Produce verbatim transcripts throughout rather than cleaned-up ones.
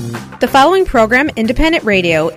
The following program, Independent Radio.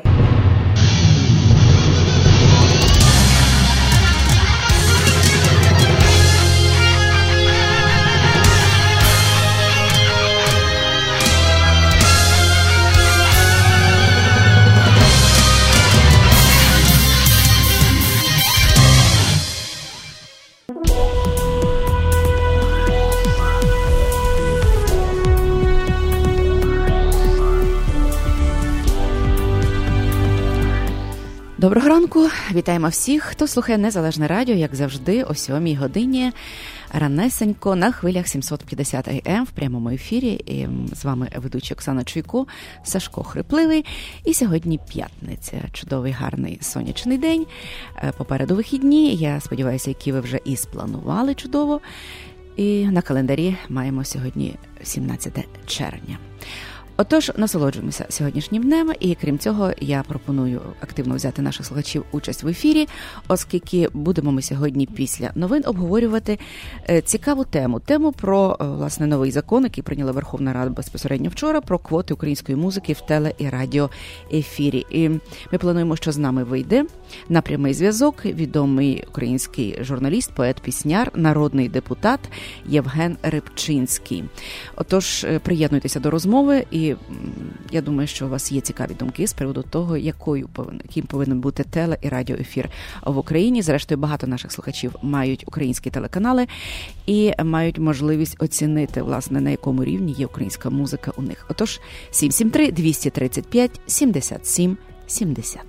Доброго ранку, вітаємо всіх, хто слухає Незалежне радіо, як завжди, о сьомій годині, ранесенько, на хвилях сімсот п'ятдесят ей ем в прямому ефірі. І з вами ведуча Оксана Чуйко, Сашко Хрипливий. І сьогодні п'ятниця, чудовий, гарний сонячний день, попереду вихідні, я сподіваюся, які ви вже і спланували чудово. І на календарі маємо сьогодні сімнадцяте червня. Отож, насолоджуємося сьогоднішнім днем, і крім цього, я пропоную активно взяти наших слухачів участь в ефірі, оскільки будемо ми сьогодні після новин обговорювати цікаву тему. Тему про, власне, новий закон, який прийняла Верховна Рада безпосередньо вчора, про квоти української музики в теле- і радіоефірі. І ми плануємо, що з нами вийде на прямий зв'язок відомий український журналіст, поет-пісняр, народний депутат Євген Рибчинський. Отож, приєднуйтеся до розмови, і І я думаю, що у вас є цікаві думки з приводу того, якою повинен, яким повинен бути теле- і радіоефір в Україні. Зрештою, багато наших слухачів мають українські телеканали і мають можливість оцінити, власне, на якому рівні є українська музика у них. Отож, сім сім три двісті тридцять п'ять сімдесят сім сімдесят.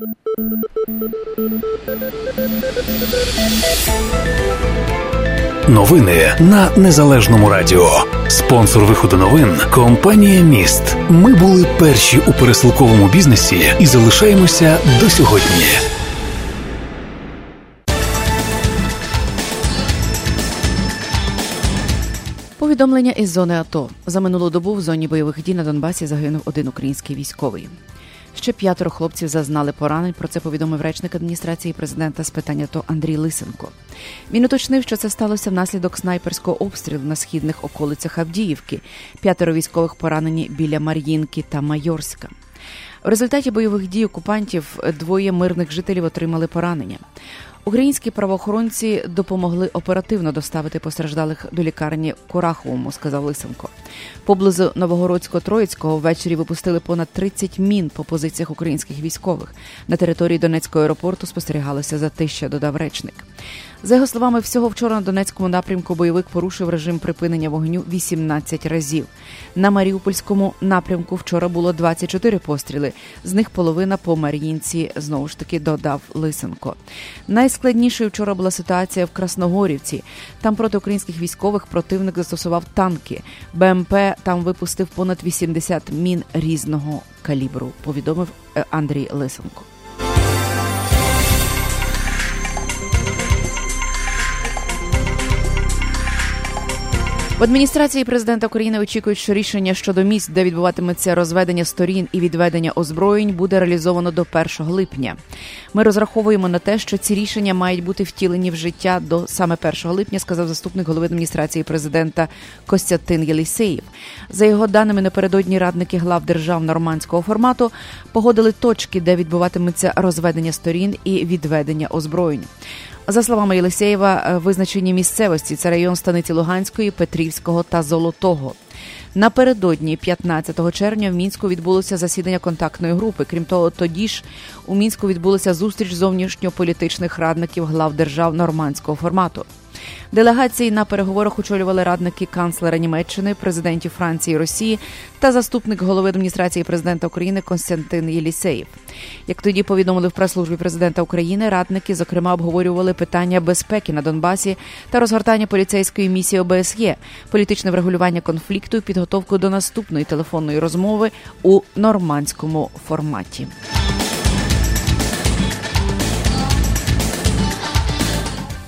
Новини на Незалежному радіо. Спонсор виходу новин – компанія «Міст». Ми були перші у пересилковому бізнесі і залишаємося до сьогодні. Повідомлення із зони АТО. За минулу добу в зоні бойових дій на Донбасі загинув один український військовий. Ще п'ятеро хлопців зазнали поранень, про це повідомив речник адміністрації президента з питань АТО Андрій Лисенко. Він уточнив, що це сталося внаслідок снайперського обстрілу на східних околицях Авдіївки. П'ятеро військових поранені біля Мар'їнки та Майорська. В результаті бойових дій окупантів двоє мирних жителів отримали поранення. Українські правоохоронці допомогли оперативно доставити постраждалих до лікарні в Кураховому, сказав Лисенко. Поблизу Новогородсько-Троїцького ввечері випустили понад тридцять мін по позиціях українських військових. На території Донецького аеропорту спостерігалося затища, додав речник. За його словами, всього вчора на Донецькому напрямку бойовик порушив режим припинення вогню вісімнадцять разів. На Маріупольському напрямку вчора було двадцять чотири постріли, з них половина по Мар'їнці, знову ж таки, додав Лисенко. Найскладнішою вчора була ситуація в Красногорівці. Там проти українських військових противник застосував танки. БМП там випустив понад вісімдесят мін різного калібру, повідомив Андрій Лисенко. В адміністрації президента України очікують, що рішення щодо місць, де відбуватиметься розведення сторін і відведення озброєнь, буде реалізовано до першого липня. Ми розраховуємо на те, що ці рішення мають бути втілені в життя до саме першого липня, сказав заступник голови адміністрації президента Костянтин Єлісеєв. За його даними, напередодні радники глав держав нормандського формату погодили точки, де відбуватиметься розведення сторін і відведення озброєнь. За словами Єлисеєва, визначені місцевості – це район станиці Луганської, Петрівського та Золотого. Напередодні п'ятнадцятого червня в Мінську відбулося засідання контактної групи. Крім того, тоді ж у Мінську відбулася зустріч зовнішньополітичних радників глав держав нормандського формату. Делегації на переговорах очолювали радники канцлера Німеччини, президентів Франції і Росії та заступник голови адміністрації президента України Костянтин Єлісеєв. Як тоді повідомили в прес-службі президента України, радники, зокрема, обговорювали питання безпеки на Донбасі та розгортання поліцейської місії О Б С Є, політичне врегулювання конфлікту і підготовку до наступної телефонної розмови у нормандському форматі.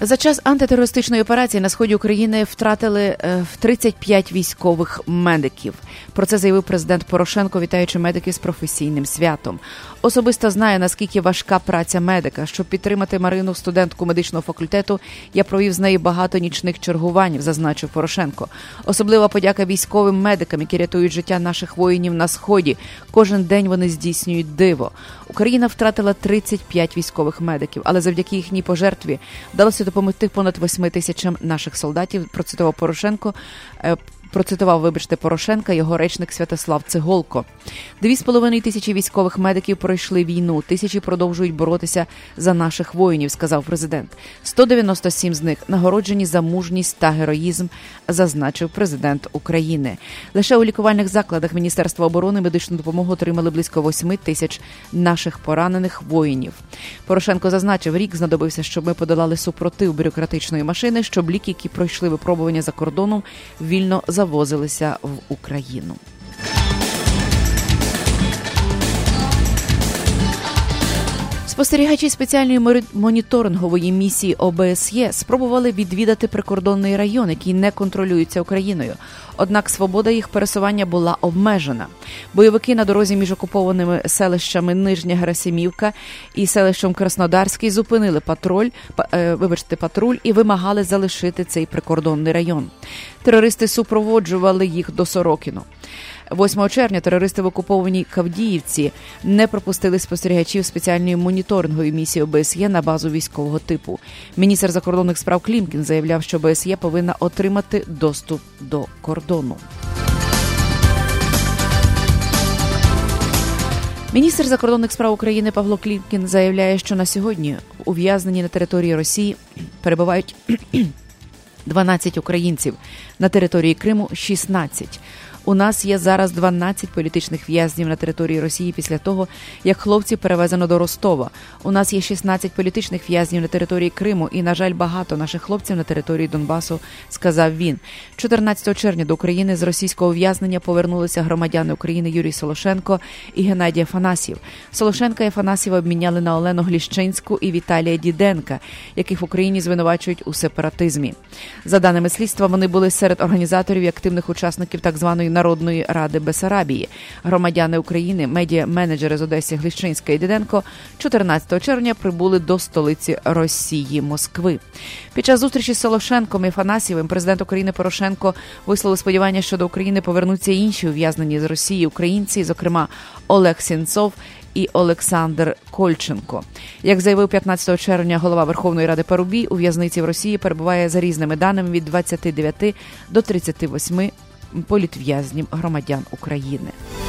За час антитерористичної операції на сході України втратили тридцять п'ять військових медиків. Про це заявив президент Порошенко, вітаючи медиків з професійним святом. Особисто знаю, наскільки важка праця медика. Щоб підтримати Марину, студентку медичного факультету, я провів з нею багато нічних чергувань, зазначив Порошенко. Особлива подяка військовим медикам, які рятують життя наших воїнів на сході. Кожен день вони здійснюють диво. Україна втратила тридцять п'ять військових медиків, але завдяки їхній пожертві вдалося допомогти понад восьми тисячам наших солдатів, процитував Порошенко. Процитував, вибачте, Порошенка його речник Святослав Цеголко. Дві з половиною тисячі військових медиків пройшли війну, тисячі продовжують боротися за наших воїнів, сказав президент. сто дев'яносто сім з них нагороджені за мужність та героїзм, зазначив президент України. Лише у лікувальних закладах Міністерства оборони медичну допомогу отримали близько восьми тисяч наших поранених воїнів. Порошенко зазначив, рік знадобився, щоб ми подолали супротив бюрократичної машини, щоб ліки, які пройшли випробування за кордоном, вільно завозилися в Україну. Спостерігачі спеціальної моніторингової місії О Б С Є спробували відвідати прикордонний район, який не контролюється Україною. Однак свобода їх пересування була обмежена. Бойовики на дорозі між окупованими селищами Нижня Герасимівка і селищем Краснодарський зупинили патруль, вибачте, патруль і вимагали залишити цей прикордонний район. Терористи супроводжували їх до Сорокіно. восьмого червня терористи в окупованій Кавдіївці не пропустили спостерігачів спеціальної моніторингової місії О Б С Є на базу військового типу. Міністр закордонних справ Клімкін заявляв, що О Б С Є повинна отримати доступ до кордону. Міністр закордонних справ України Павло Клімкін заявляє, що на сьогодні ув'язнені на території Росії перебувають дванадцять українців, на території Криму – шістнадцять. У нас є зараз дванадцять політичних в'язнів на території Росії після того, як хлопці перевезено до Ростова. У нас є шістнадцять політичних в'язнів на території Криму і, на жаль, багато наших хлопців на території Донбасу, сказав він. чотирнадцятого червня до України з російського ув'язнення повернулися громадяни України Юрій Солошенко і Геннадій Афанасьєв. Солошенка і Афанасьєва обміняли на Олену Гліщинську і Віталія Діденка, яких в Україні звинувачують у сепаратизмі. За даними слідства, вони були серед організаторів і активних учасників так званої Народної ради Бессарабії. Громадяни України, медіа-менеджери з Одеси Гліщинська і Діденко чотирнадцятого червня прибули до столиці Росії – Москви. Під час зустрічі з Солошенком і Афанасьєвим президент України Порошенко висловив сподівання, що до України повернуться інші ув'язнені з Росії українці, зокрема Олег Сенцов і Олександр Кольченко. Як заявив п'ятнадцятого червня голова Верховної Ради Парубій, у в'язниці в Росії перебуває за різними даними від двадцяти дев'яти до тридцяти восьми політв'язнів громадян України.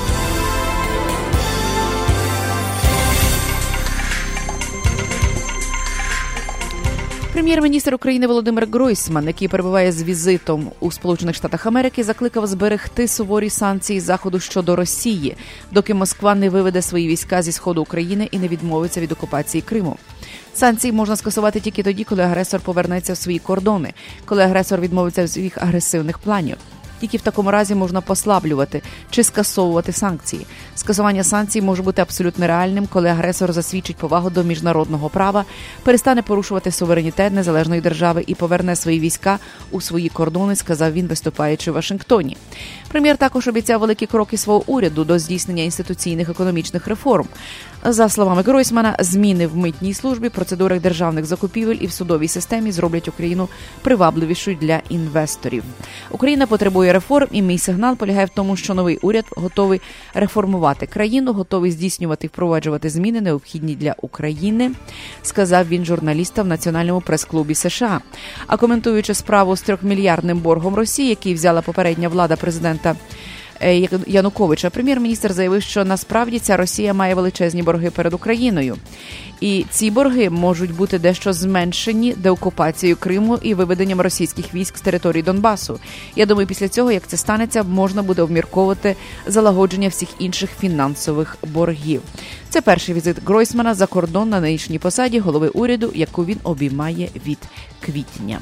Прем'єр-міністр України Володимир Гройсман, який перебуває з візитом у Сполучених Штатах Америки, закликав зберегти суворі санкції Заходу щодо Росії, доки Москва не виведе свої війська зі сходу України і не відмовиться від окупації Криму. Санкції можна скасувати тільки тоді, коли агресор повернеться в свої кордони, коли агресор відмовиться від своїх агресивних планів. Тільки в такому разі можна послаблювати чи скасовувати санкції. Скасування санкцій може бути абсолютно реальним, коли агресор засвідчить повагу до міжнародного права, перестане порушувати суверенітет незалежної держави і поверне свої війська у свої кордони, сказав він, виступаючи в Вашингтоні. Прем'єр також обіцяв великі кроки свого уряду до здійснення інституційних економічних реформ. За словами Гройсмана, зміни в митній службі, процедурах державних закупівель і в судовій системі зроблять Україну привабливішою для інвесторів. Україна потребує реформ, і мій сигнал полягає в тому, що новий уряд готовий реформувати країну, готовий здійснювати і впроваджувати зміни, необхідні для України, сказав він журналістам в Національному прес-клубі США. А коментуючи справу з трьохмільярдним боргом Росії, який взяла попередня влада президента Януковича, прем'єр-міністр заявив, що насправді ця Росія має величезні борги перед Україною. І ці борги можуть бути дещо зменшені деокупацією Криму і виведенням російських військ з території Донбасу. Я думаю, після цього, як це станеться, можна буде обмірковувати залагодження всіх інших фінансових боргів. Це перший візит Гройсмана за кордон на нинішній посаді голови уряду, яку він обіймає від квітня.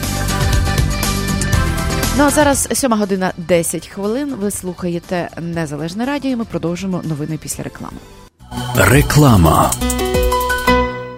Ну а зараз сьома година десять хвилин. Ви слухаєте Незалежне радіо, і ми продовжимо новини після реклами. Реклама.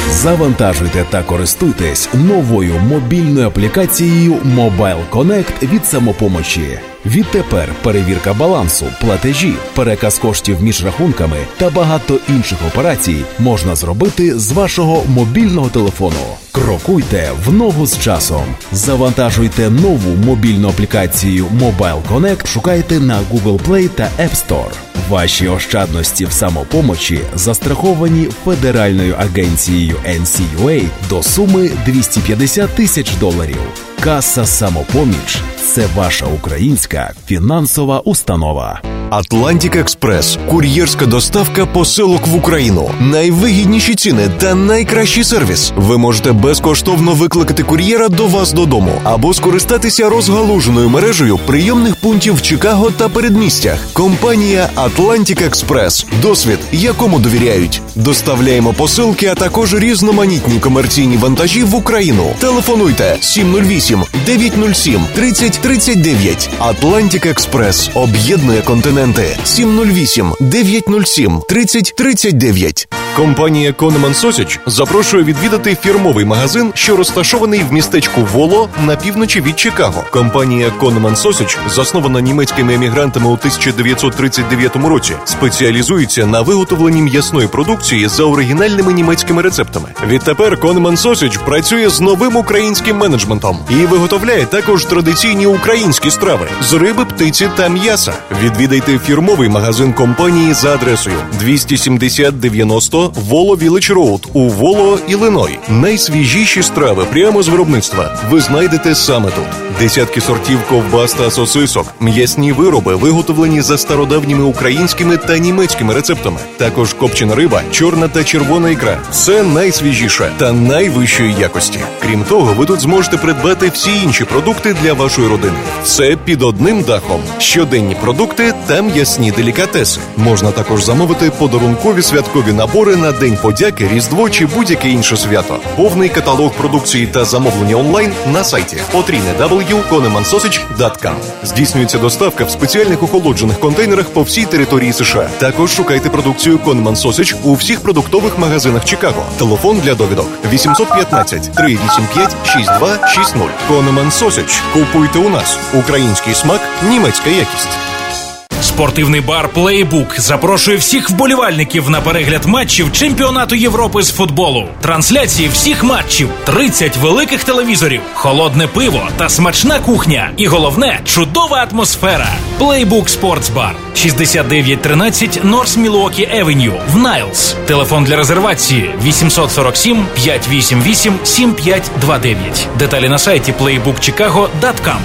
Завантажуйте та користуйтесь новою мобільною аплікацією Mobile Connect від «Самопомочі». Відтепер перевірка балансу, платежі, переказ коштів між рахунками та багато інших операцій можна зробити з вашого мобільного телефону. Крокуйте в ногу з часом. Завантажуйте нову мобільну аплікацію Mobile Connect, шукайте на Google Play та App Store. Ваші ощадності в «Самопомочі» застраховані Федеральною агенцією ен сі ю ей до суми двісті п'ятдесят тисяч доларів. Каса «Самопоміч» – це ваша українська фінансова установа. Атлантик Експрес – кур'єрська доставка посилок в Україну. Найвигідніші ціни та найкращий сервіс. Ви можете безкоштовно викликати кур'єра до вас додому або скористатися розгалуженою мережею прийомних пунктів в Чикаго та передмістях. Компанія Атлантик Експрес. Досвід, якому довіряють. Доставляємо посилки, а також різноманітні комерційні вантажі в Україну. Телефонуйте сім нуль вісім дев'ять нуль сім тридцять тридцять дев'ять. Атлантик Експрес об'єднує континенти. сім нуль вісім дев'ять нуль сім тридцять тридцять дев'ять. Компанія Конеман Сосідж запрошує відвідати фірмовий магазин, що розташований в містечку Воло на півночі від Чикаго. Компанія Конеман Сосідж, заснована німецькими емігрантами у тисяча дев'ятсот тридцять дев'ятому році, спеціалізується на виготовленні м'ясної продукції за оригінальними німецькими рецептами. Відтепер Конеман Сосідж працює з новим українським менеджментом і виготовляє також традиційні українські страви з риби, птиці та м'яса. Відвідайте фірмовий магазин компанії за адресою двісті сімдесят дев'яносто Воло Вілледж Роуд у Воло, Іллиной. Найсвіжіші страви прямо з виробництва ви знайдете саме тут. Десятки сортів ковбас та сосисок, м'ясні вироби, виготовлені за стародавніми українськими та німецькими рецептами. Також копчена риба, чорна та червона ікра. Все найсвіжіше та найвищої якості. Крім того, ви тут зможете придбати всі інші продукти для вашої родини. Все під одним дахом. Щоденні продукти та м'ясні делікатеси. Можна також замовити подарункові святкові набори на День подяки, Різдво чи будь-яке інше свято. Повний каталог продукції та замовлення онлайн на сайті дабл ю дабл ю дабл ю крапка конеман сосідж крапка ком. Здійснюється доставка в спеціальних охолоджених контейнерах по всій території США. Також шукайте продукцію Конеман Сосідж у всіх продуктових магазинах Чикаго. Телефон для довідок вісімсот п'ятнадцять три вісім п'ять шість два шість нуль. Конеман Сосідж. Купуйте у нас. Український смак, німецька якість. Спортивний бар «Плейбук» запрошує всіх вболівальників на перегляд матчів Чемпіонату Європи з футболу. Трансляції всіх матчів, тридцять великих телевізорів, холодне пиво та смачна кухня. І головне – чудова атмосфера. «Плейбук Спортс Бар» шістдесят дев'ять тринадцять Норс Мілуокі Евеню в Найлз. Телефон для резервації вісімсот сорок сім п'ятсот вісімдесят вісім сім п'ять два дев'ять. Деталі на сайті плейбук чикаго крапка ком.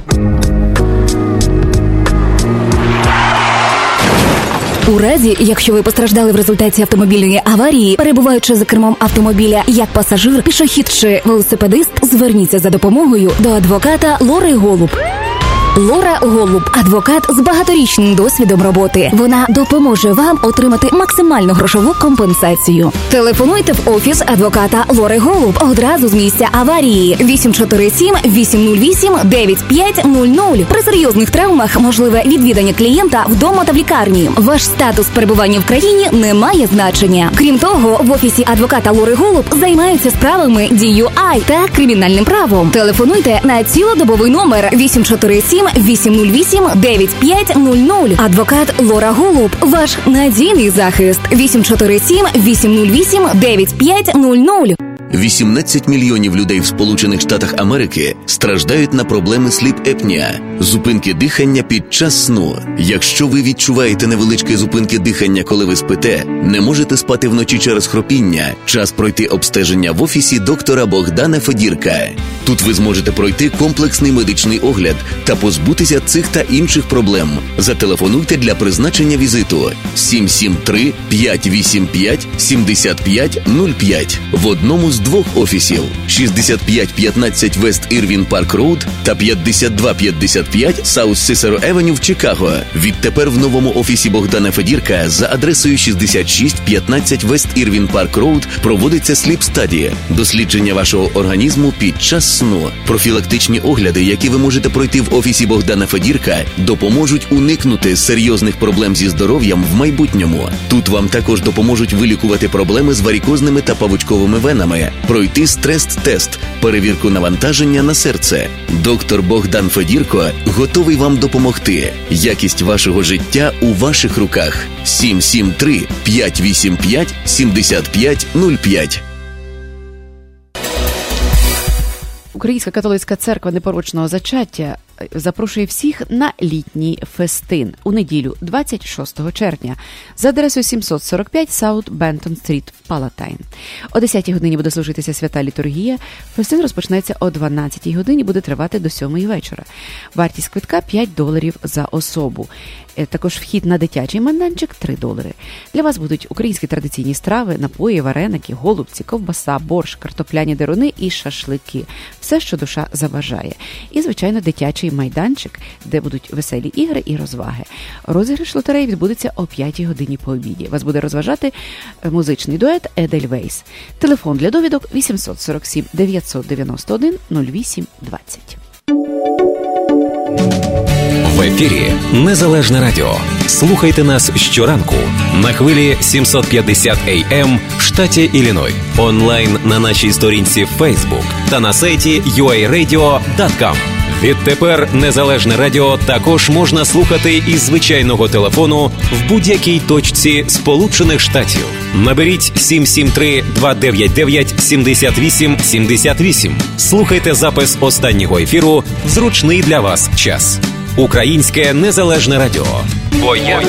У разі, якщо ви постраждали в результаті автомобільної аварії, перебуваючи за кермом автомобіля як пасажир, пішохід чи велосипедист, зверніться за допомогою до адвоката Лори Голуб. Лора Голуб – адвокат з багаторічним досвідом роботи. Вона допоможе вам отримати максимальну грошову компенсацію. Телефонуйте в офіс адвоката Лори Голуб одразу з місця аварії вісім чотири сім вісім нуль вісім дев'ять п'ять нуль нуль. При серйозних травмах можливе відвідання клієнта вдома та в лікарні. Ваш статус перебування в країні не має значення. Крім того, в офісі адвоката Лори Голуб займаються справами ді ю ай та кримінальним правом. Телефонуйте на цілодобовий номер вісім чотири сім вісім нуль вісім дев'ять п'ять нуль нуль. Адвокат Лора Голуб – ваш надійний захист. вісім чотири сім вісім нуль вісім дев'ять п'ять нуль нуль. вісімнадцять мільйонів людей в Сполучених Штатах Америки страждають на проблеми сліп-епнеа – зупинки дихання під час сну. Якщо ви відчуваєте невеличкі зупинки дихання, коли ви спите, не можете спати вночі через хропіння, час пройти обстеження в офісі доктора Богдана Федірка. Тут ви зможете пройти комплексний медичний огляд та позбутися цих та інших проблем. Зателефонуйте для призначення візиту сім сім три п'ять вісім п'ять сім п'ять нуль п'ять в одному з двох офісів шістдесят п'ять п'ятнадцять Вест Ірвін Парк Роуд та п'ятдесят два п'ятдесят п'ять Саус Сісеро Евеню в Чикаго. Відтепер в новому офісі Богдана Федірка за адресою шістдесят шість п'ятнадцять Вест Ірвін Парк Роуд проводиться сліп-стадія – дослідження вашого організму під час сну. Профілактичні огляди, які ви можете пройти в офісі Богдана Федірка, допоможуть уникнути серйозних проблем зі здоров'ям в майбутньому. Тут вам також допоможуть вилікувати проблеми з варікозними та павучковими венами, пройти стрес-тест, перевірку навантаження на серце. Доктор Богдан Федірко готовий вам допомогти. Якість вашого життя у ваших руках. сім сім три п'ять вісім п'ять сім п'ять нуль п'ять. Українська католицька церква непорочного зачаття запрошує всіх на літній фестин у неділю двадцять шостого червня за адресою сімсот сорок п'ять Саут Бентон Стріт, Палатайн. О десятій годині буде служитися свята літургія. Фестин розпочнеться о дванадцятій годині, буде тривати до сьомої вечора. Вартість квитка п'ять доларів за особу. Також вхід на дитячий майданчик – три долари. Для вас будуть українські традиційні страви, напої, вареники, голубці, ковбаса, борщ, картопляні деруни і шашлики. Все, що душа забажає. І, звичайно, дитячий майданчик, де будуть веселі ігри і розваги. Розіграш лотереї відбудеться о п'ятій годині по обіді. Вас буде розважати музичний дует «Едельвейс». Телефон для довідок вісімсот сорок сім дев'ятсот дев'яносто один нуль вісім двадцять. В ефірі Незалежне радіо. Слухайте нас щоранку на хвилі сімсот п'ятдесят ей ем в штаті Ілліной, онлайн на нашій сторінці Facebook та на сайті ю ей радіо крапка ком. Відтепер Незалежне радіо також можна слухати із звичайного телефону в будь-якій точці Сполучених Штатів. Наберіть сім сім три два дев'ять дев'ять сім вісім сім вісім. Слухайте запис останнього ефіру в зручний для вас час. Українське Незалежне радіо. Бо я...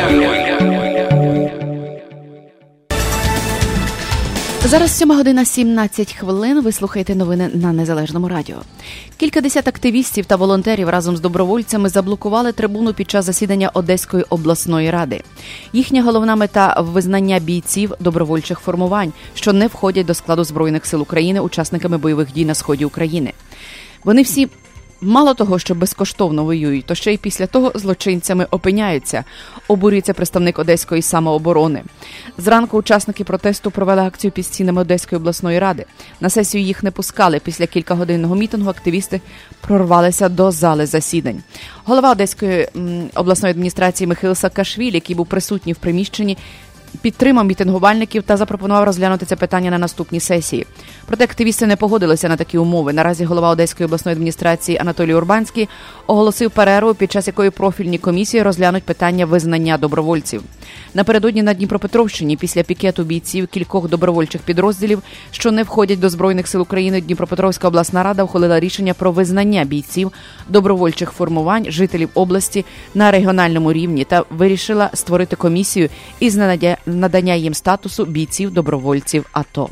Зараз сьома година сімнадцять хвилин. Ви слухаєте новини на Незалежному радіо. Кількадесят активістів та волонтерів разом з добровольцями заблокували трибуну під час засідання Одеської обласної ради. Їхня головна мета – визнання бійців добровольчих формувань, що не входять до складу Збройних сил України учасниками бойових дій на сході України. Вони всі мало того, що безкоштовно воюють, то ще й після того злочинцями опиняються, обурюється представник Одеської самооборони. Зранку учасники протесту провели акцію під стінами Одеської обласної ради. На сесію їх не пускали. Після кількагодинного мітингу активісти прорвалися до зали засідань. Голова Одеської м, обласної адміністрації Михайло Саакашвілі, який був присутній в приміщенні, підтримав мітингувальників та запропонував розглянути це питання на наступній сесії. Проте активісти не погодилися на такі умови. Наразі голова Одеської обласної адміністрації Анатолій Урбанський оголосив перерву, під час якої профільні комісії розглянуть питання визнання добровольців. Напередодні на Дніпропетровщині після пікету бійців кількох добровольчих підрозділів, що не входять до Збройних сил України, Дніпропетровська обласна рада ухвалила рішення про визнання бійців добровольчих формувань жителів області на регіональному рівні та вирішила створити комісію із надання їм статусу бійців-добровольців АТО.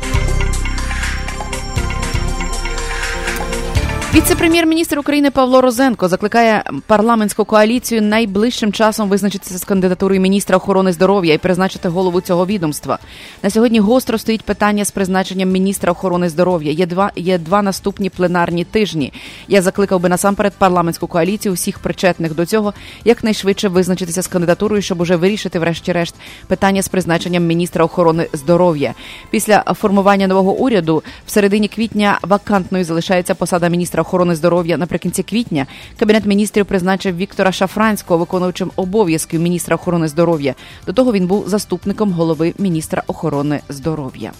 Віце-прем'єр-міністр України Павло Розенко закликає парламентську коаліцію найближчим часом визначитися з кандидатурою міністра охорони здоров'я і призначити голову цього відомства. На сьогодні гостро стоїть питання з призначенням міністра охорони здоров'я. Є два, є два наступні пленарні тижні. Я закликав би насамперед парламентську коаліцію, всіх причетних до цього, якнайшвидше визначитися з кандидатурою, щоб уже вирішити врешті-решт питання з призначенням міністра охорони здоров'я. Після формування нового уряду в середині квітня вакантною залишається посада міністра охорони здоров'я. Наприкінці квітня Кабінет міністрів призначив Віктора Шафранського виконуючим обов'язків міністра охорони здоров'я. До того він був заступником голови міністра охорони здоров'я.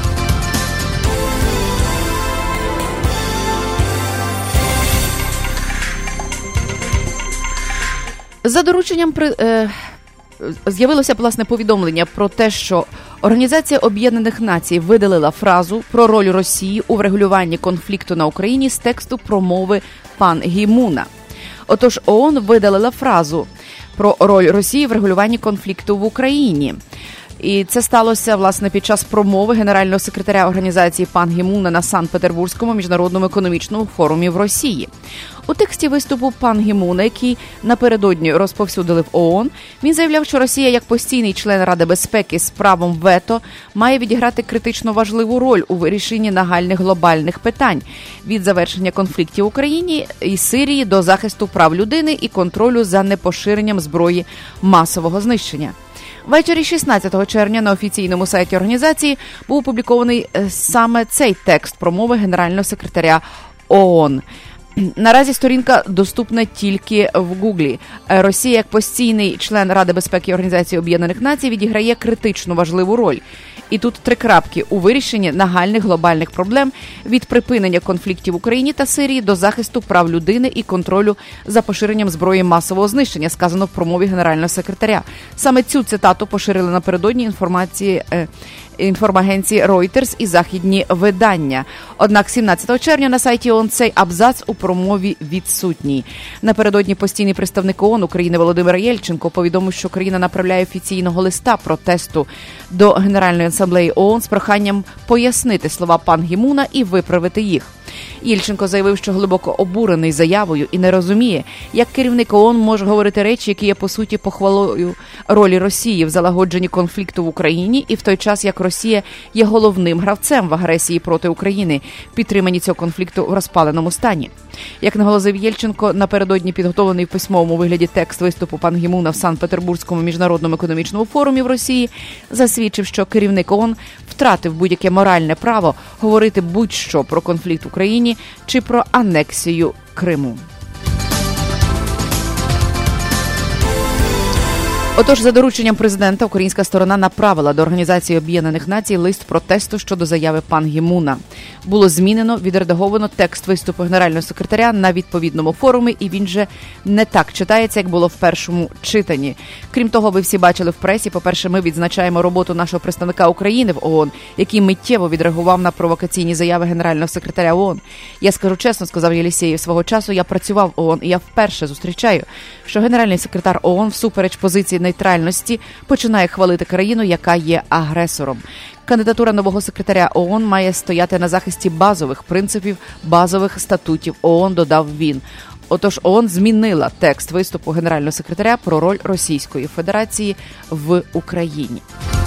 За дорученням при... Е... з'явилося, власне, повідомлення про те, що Організація Об'єднаних Націй видалила фразу про роль Росії у врегулюванні конфлікту на Україні з тексту промови Пан Гі Муна. Отож, ООН видалила фразу про роль Росії в регулюванні конфлікту в Україні. І це сталося, власне, під час промови генерального секретаря організації Пан Гі Муна на Санкт-Петербурзькому міжнародному економічному форумі в Росії. У тексті виступу Пан Гі Муна, який напередодні розповсюдили в ООН, він заявляв, що Росія, як постійний член Ради безпеки з правом вето, має відіграти критично важливу роль у вирішенні нагальних глобальних питань – від завершення конфліктів в Україні і Сирії до захисту прав людини і контролю за непоширенням зброї масового знищення. Ввечері шістнадцятого червня на офіційному сайті організації був опублікований саме цей текст промови генерального секретаря ООН. Наразі сторінка доступна тільки в Гуглі. Росія, як постійний член Ради безпеки Організації Об'єднаних Націй, відіграє критично важливу роль. І тут три крапки у вирішенні нагальних глобальних проблем від припинення конфліктів в Україні та Сирії до захисту прав людини і контролю за поширенням зброї масового знищення, сказано в промові генерального секретаря. Саме цю цитату поширили напередодні інформації е, інформагенції Reuters і західні видання. Однак сімнадцятого червня на сайті ООН цей абзац у промові відсутній. Напередодні постійний представник ООН України Володимир Єльченко повідомив, що країна направляє офіційного листа протесту до Генеральної асамблеї ООН з проханням пояснити слова пан Гі Муна і виправити їх. Єльченко заявив, що глибоко обурений заявою і не розуміє, як керівник ООН може говорити речі, які є, по суті, похвалою ролі Росії в залагодженні конфлікту в Україні, і в той час, як Росія є головним гравцем в агресії проти України, підтриманні цього конфлікту в розпаленому стані. Як наголосив Єльченко, напередодні підготовлений в письмовому вигляді текст виступу пан Гі Муна в Санкт-Петербурзькому міжнародному економічному форумі в Росії засвідчив, що керівник ООН втратив будь-яке моральне право говорити будь-що про конфлікт в Україні чи про анексію Криму. Отож, за дорученням президента, українська сторона направила до Організації Об'єднаних Націй лист протесту щодо заяви пан Гі Муна. Було змінено, відредаговано текст виступу генерального секретаря на відповідному форумі, і він же не так читається, як було в першому читанні. Крім того, ви всі бачили в пресі, по-перше, ми відзначаємо роботу нашого представника України в ООН, який миттєво відреагував на провокаційні заяви генерального секретаря ООН. Я скажу чесно, сказав Єлісєєв, свого часу я працював в ООН, і я вперше зустрічаю, що генеральний секретар ООН всупереч позиції нейтральності починає хвалити країну, яка є агресором. Кандидатура нового секретаря ООН має стояти на захисті базових принципів, базових статутів ООН, додав він. Отож, ООН змінила текст виступу генерального секретаря про роль Російської Федерації в Україні.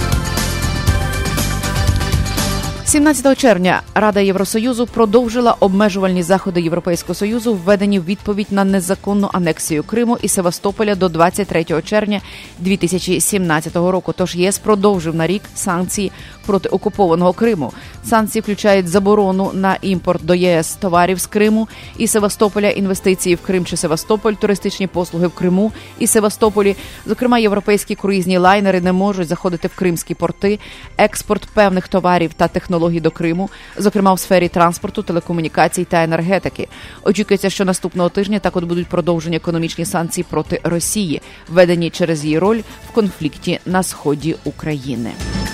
сімнадцятого червня Рада Євросоюзу продовжила обмежувальні заходи Європейського Союзу, введені в відповідь на незаконну анексію Криму і Севастополя до двадцять третього червня дві тисячі сімнадцятого року. Тож ЄС продовжив на рік санкції проти окупованого Криму. Санкції включають заборону на імпорт до ЄС товарів з Криму і Севастополя, інвестиції в Крим чи Севастополь, туристичні послуги в Криму і Севастополі. Зокрема, європейські круїзні лайнери не можуть заходити в кримські порти, експорт певних товарів та технологій до Криму, зокрема в сфері транспорту, телекомунікацій та енергетики. Очікується, що наступного тижня також будуть продовжені економічні санкції проти Росії, введені через її роль в конфлікті на сході України.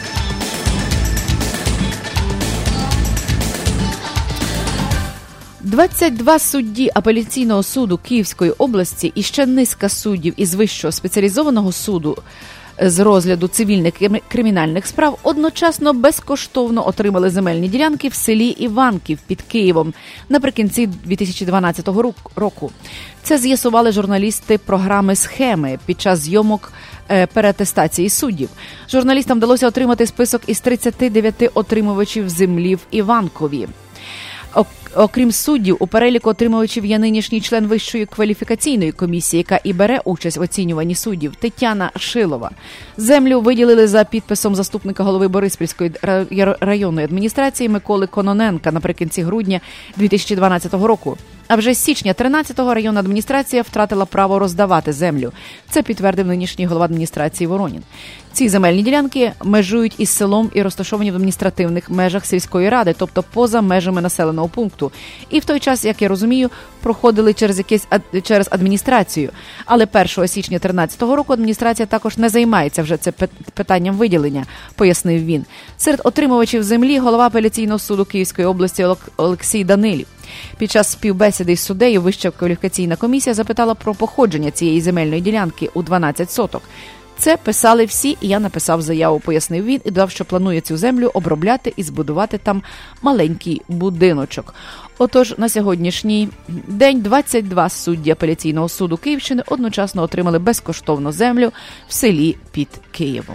двадцять два судді апеляційного суду Київської області і ще низка суддів із Вищого спеціалізованого суду з розгляду цивільних кримінальних справ одночасно безкоштовно отримали земельні ділянки в селі Іванків під Києвом наприкінці дві тисячі дванадцятого року. Це з'ясували журналісти програми «Схеми» під час зйомок переатестації суддів. Журналістам вдалося отримати список із тридцяти дев'яти отримувачів землі в Іванкові. Окрім суддів, у переліку отримувачів є нинішній член Вищої кваліфікаційної комісії, яка і бере участь в оцінюванні суддів, Тетяна Шилова. Землю виділили за підписом заступника голови Бориспільської районної адміністрації Миколи Кононенка наприкінці грудня дві тисячі дванадцятого року. А вже з січня тринадцятого районна адміністрація втратила право роздавати землю. Це підтвердив нинішній голова адміністрації Воронін. Ці земельні ділянки межують із селом і розташовані в адміністративних межах сільської ради, тобто поза межами населеного пункту. І в той час, як я розумію, проходили через якесь через адміністрацію. Але першого січня тринадцятого року адміністрація також не займається вже це питанням виділення, пояснив він. Серед отримувачів землі голова апеляційного суду Київської області Олексій Данилів. Під час співбесіди з суддею Вища кваліфікаційна комісія запитала про походження цієї земельної ділянки у дванадцять соток. Це писали всі, і я написав заяву, пояснив він, і додав, що планує цю землю обробляти і збудувати там маленький будиночок. Отож, на сьогоднішній день двадцять два судді апеляційного суду Київщини одночасно отримали безкоштовну землю в селі під Києвом.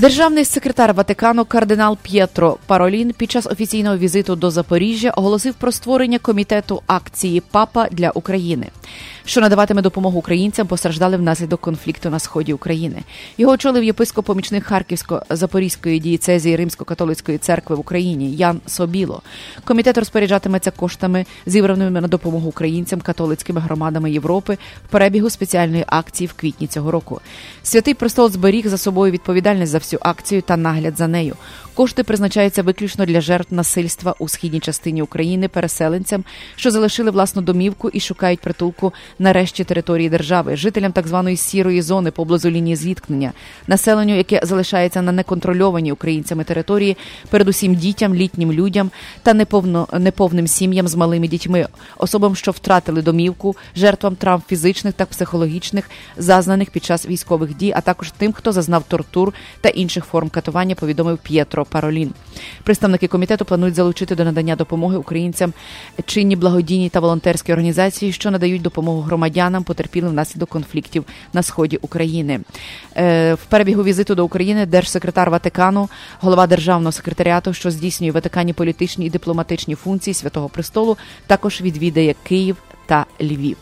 Державний секретар Ватикану кардинал П'єтро Паролін під час офіційного візиту до Запоріжжя оголосив про створення комітету акції «Папа для України», що надаватиме допомогу українцям, постраждалим внаслідок конфлікту на сході України. Його очолив єпископ-помічник Харківсько-Запорізької дієцезії Римсько-католицької церкви в Україні Ян Собіло. Комітет розпоряджатиметься коштами, зібраними на допомогу українцям католицькими громадами Європи в перебігу спеціальної акції в квітні цього року. Святий Престол зберіг за собою відповідальність за всю акцію та нагляд за нею. Кошти призначаються виключно для жертв насильства у східній частині України переселенцям, що залишили власну домівку і шукають притулку на решті території держави, жителям так званої сірої зони поблизу лінії зіткнення, населенню, яке залишається на неконтрольованій українцями території, передусім дітям, літнім людям та неповно, неповним сім'ям з малими дітьми, особам, що втратили домівку, жертвам травм фізичних та психологічних, зазнаних під час військових дій, а також тим, хто зазнав тортур та інших форм катування, повідомив П'єтро Паролін. Представники комітету планують залучити до надання допомоги українцям чинні благодійні та волонтерські організації, що надають допомогу громадянам, потерпілим внаслідок конфліктів на сході України. Е, в перебігу візиту до України держсекретар Ватикану, голова Державного секретаріату, що здійснює в Ватикані політичні і дипломатичні функції Святого Престолу, також відвідає Київ та Львів.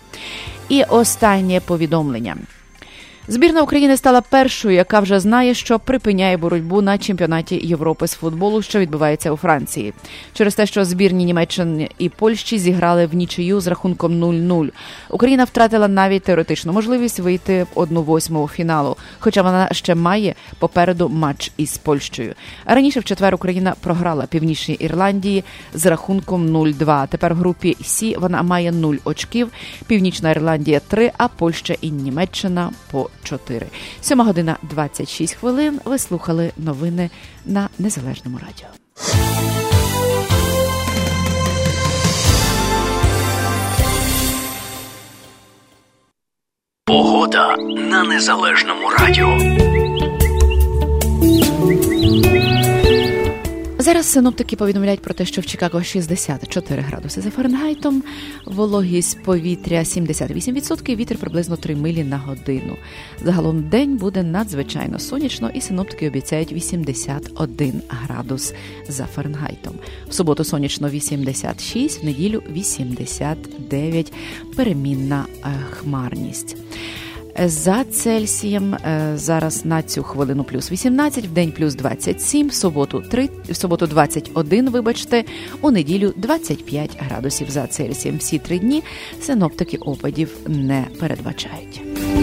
І останнє повідомлення. Збірна України стала першою, яка вже знає, що припиняє боротьбу на чемпіонаті Європи з футболу, що відбувається у Франції. Через те, що збірні Німеччини і Польщі зіграли в нічию з рахунком нуль-нуль. Україна втратила навіть теоретичну можливість вийти в одну восьму фіналу, хоча вона ще має попереду матч із Польщею. Раніше в четвер Україна програла Північній Ірландії з рахунком нуль-два. Тепер в групі Сі вона має нуль очків, Північна Ірландія – три, а Польща і Німеччина – по чотири. Сьома година двадцять шість хвилин. Ви слухали новини на Незалежному радіо. Погода на Незалежному радіо. Зараз синоптики повідомляють про те, що в Чикаго шістдесят чотири градуси за Фаренгейтом, вологість повітря сімдесят вісім відсотків, вітер приблизно три милі на годину. Загалом день буде надзвичайно сонячно, і синоптики обіцяють вісімдесят один градус за Фаренгейтом. В суботу сонячно вісімдесят шість, в неділю вісімдесят дев'ять, перемінна хмарність. За Цельсієм зараз на цю хвилину плюс вісімнадцять, в день плюс двадцять сім, в суботу, три, в суботу двадцять один, вибачте, у неділю двадцять п'ять градусів за Цельсієм. Всі три дні синоптики опадів не передбачають.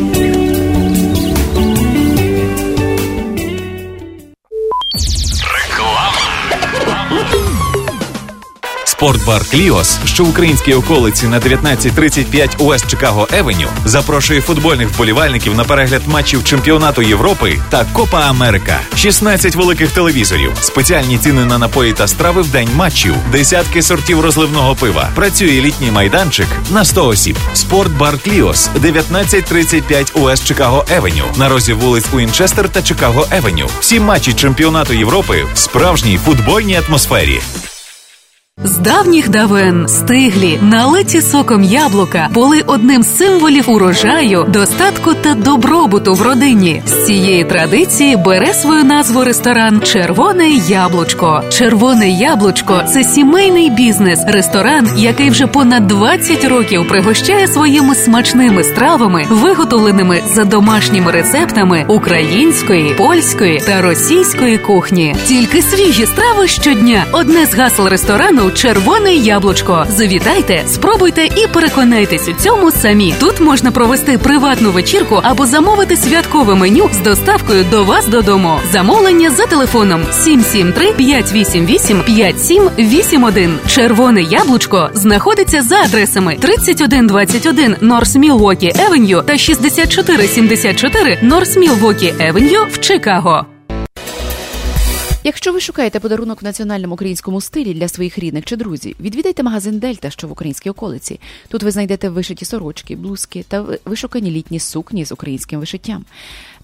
Спортбар «Кліос», що в українській околиці на дев'ятнадцять тридцять п'ять Уест Чикаго Евеню, запрошує футбольних вболівальників на перегляд матчів Чемпіонату Європи та Копа Америка. шістнадцять великих телевізорів, спеціальні ціни на напої та страви в день матчів, десятки сортів розливного пива. Працює літній майданчик на сто осіб. Спортбар «Кліос», дев'ятнадцять тридцять п'ять Уест Чикаго Евеню, на розі вулиць Уінчестер та Чикаго Евеню. Всі матчі Чемпіонату Європи в справжній футбольній атмосфері. З давніх давен стиглі, налиті соком яблука були одним з символів урожаю, достатку та добробуту в родині. З цієї традиції бере свою назву ресторан «Червоне яблучко». «Червоне яблучко» – це сімейний бізнес, ресторан, який вже понад двадцять років пригощає своїми смачними стравами, виготовленими за домашніми рецептами української, польської та російської кухні. Тільки свіжі страви щодня. Одне з гасел ресторану «Червоне яблучко». Завітайте, спробуйте і переконайтесь у цьому самі. Тут можна провести приватну вечірку або замовити святкове меню з доставкою до вас додому. Замовлення за телефоном сім сім три п'ять вісім вісім п'ять сім вісім один. «Червоне яблучко» знаходиться за адресами тридцять один двадцять один North Milwaukee Avenue та шістдесят чотири сімдесят чотири North Milwaukee Avenue в Чикаго. Якщо ви шукаєте подарунок в національному українському стилі для своїх рідних чи друзів, відвідайте магазин «Дельта», що в українській околиці. Тут ви знайдете вишиті сорочки, блузки та вишукані літні сукні з українським вишиттям.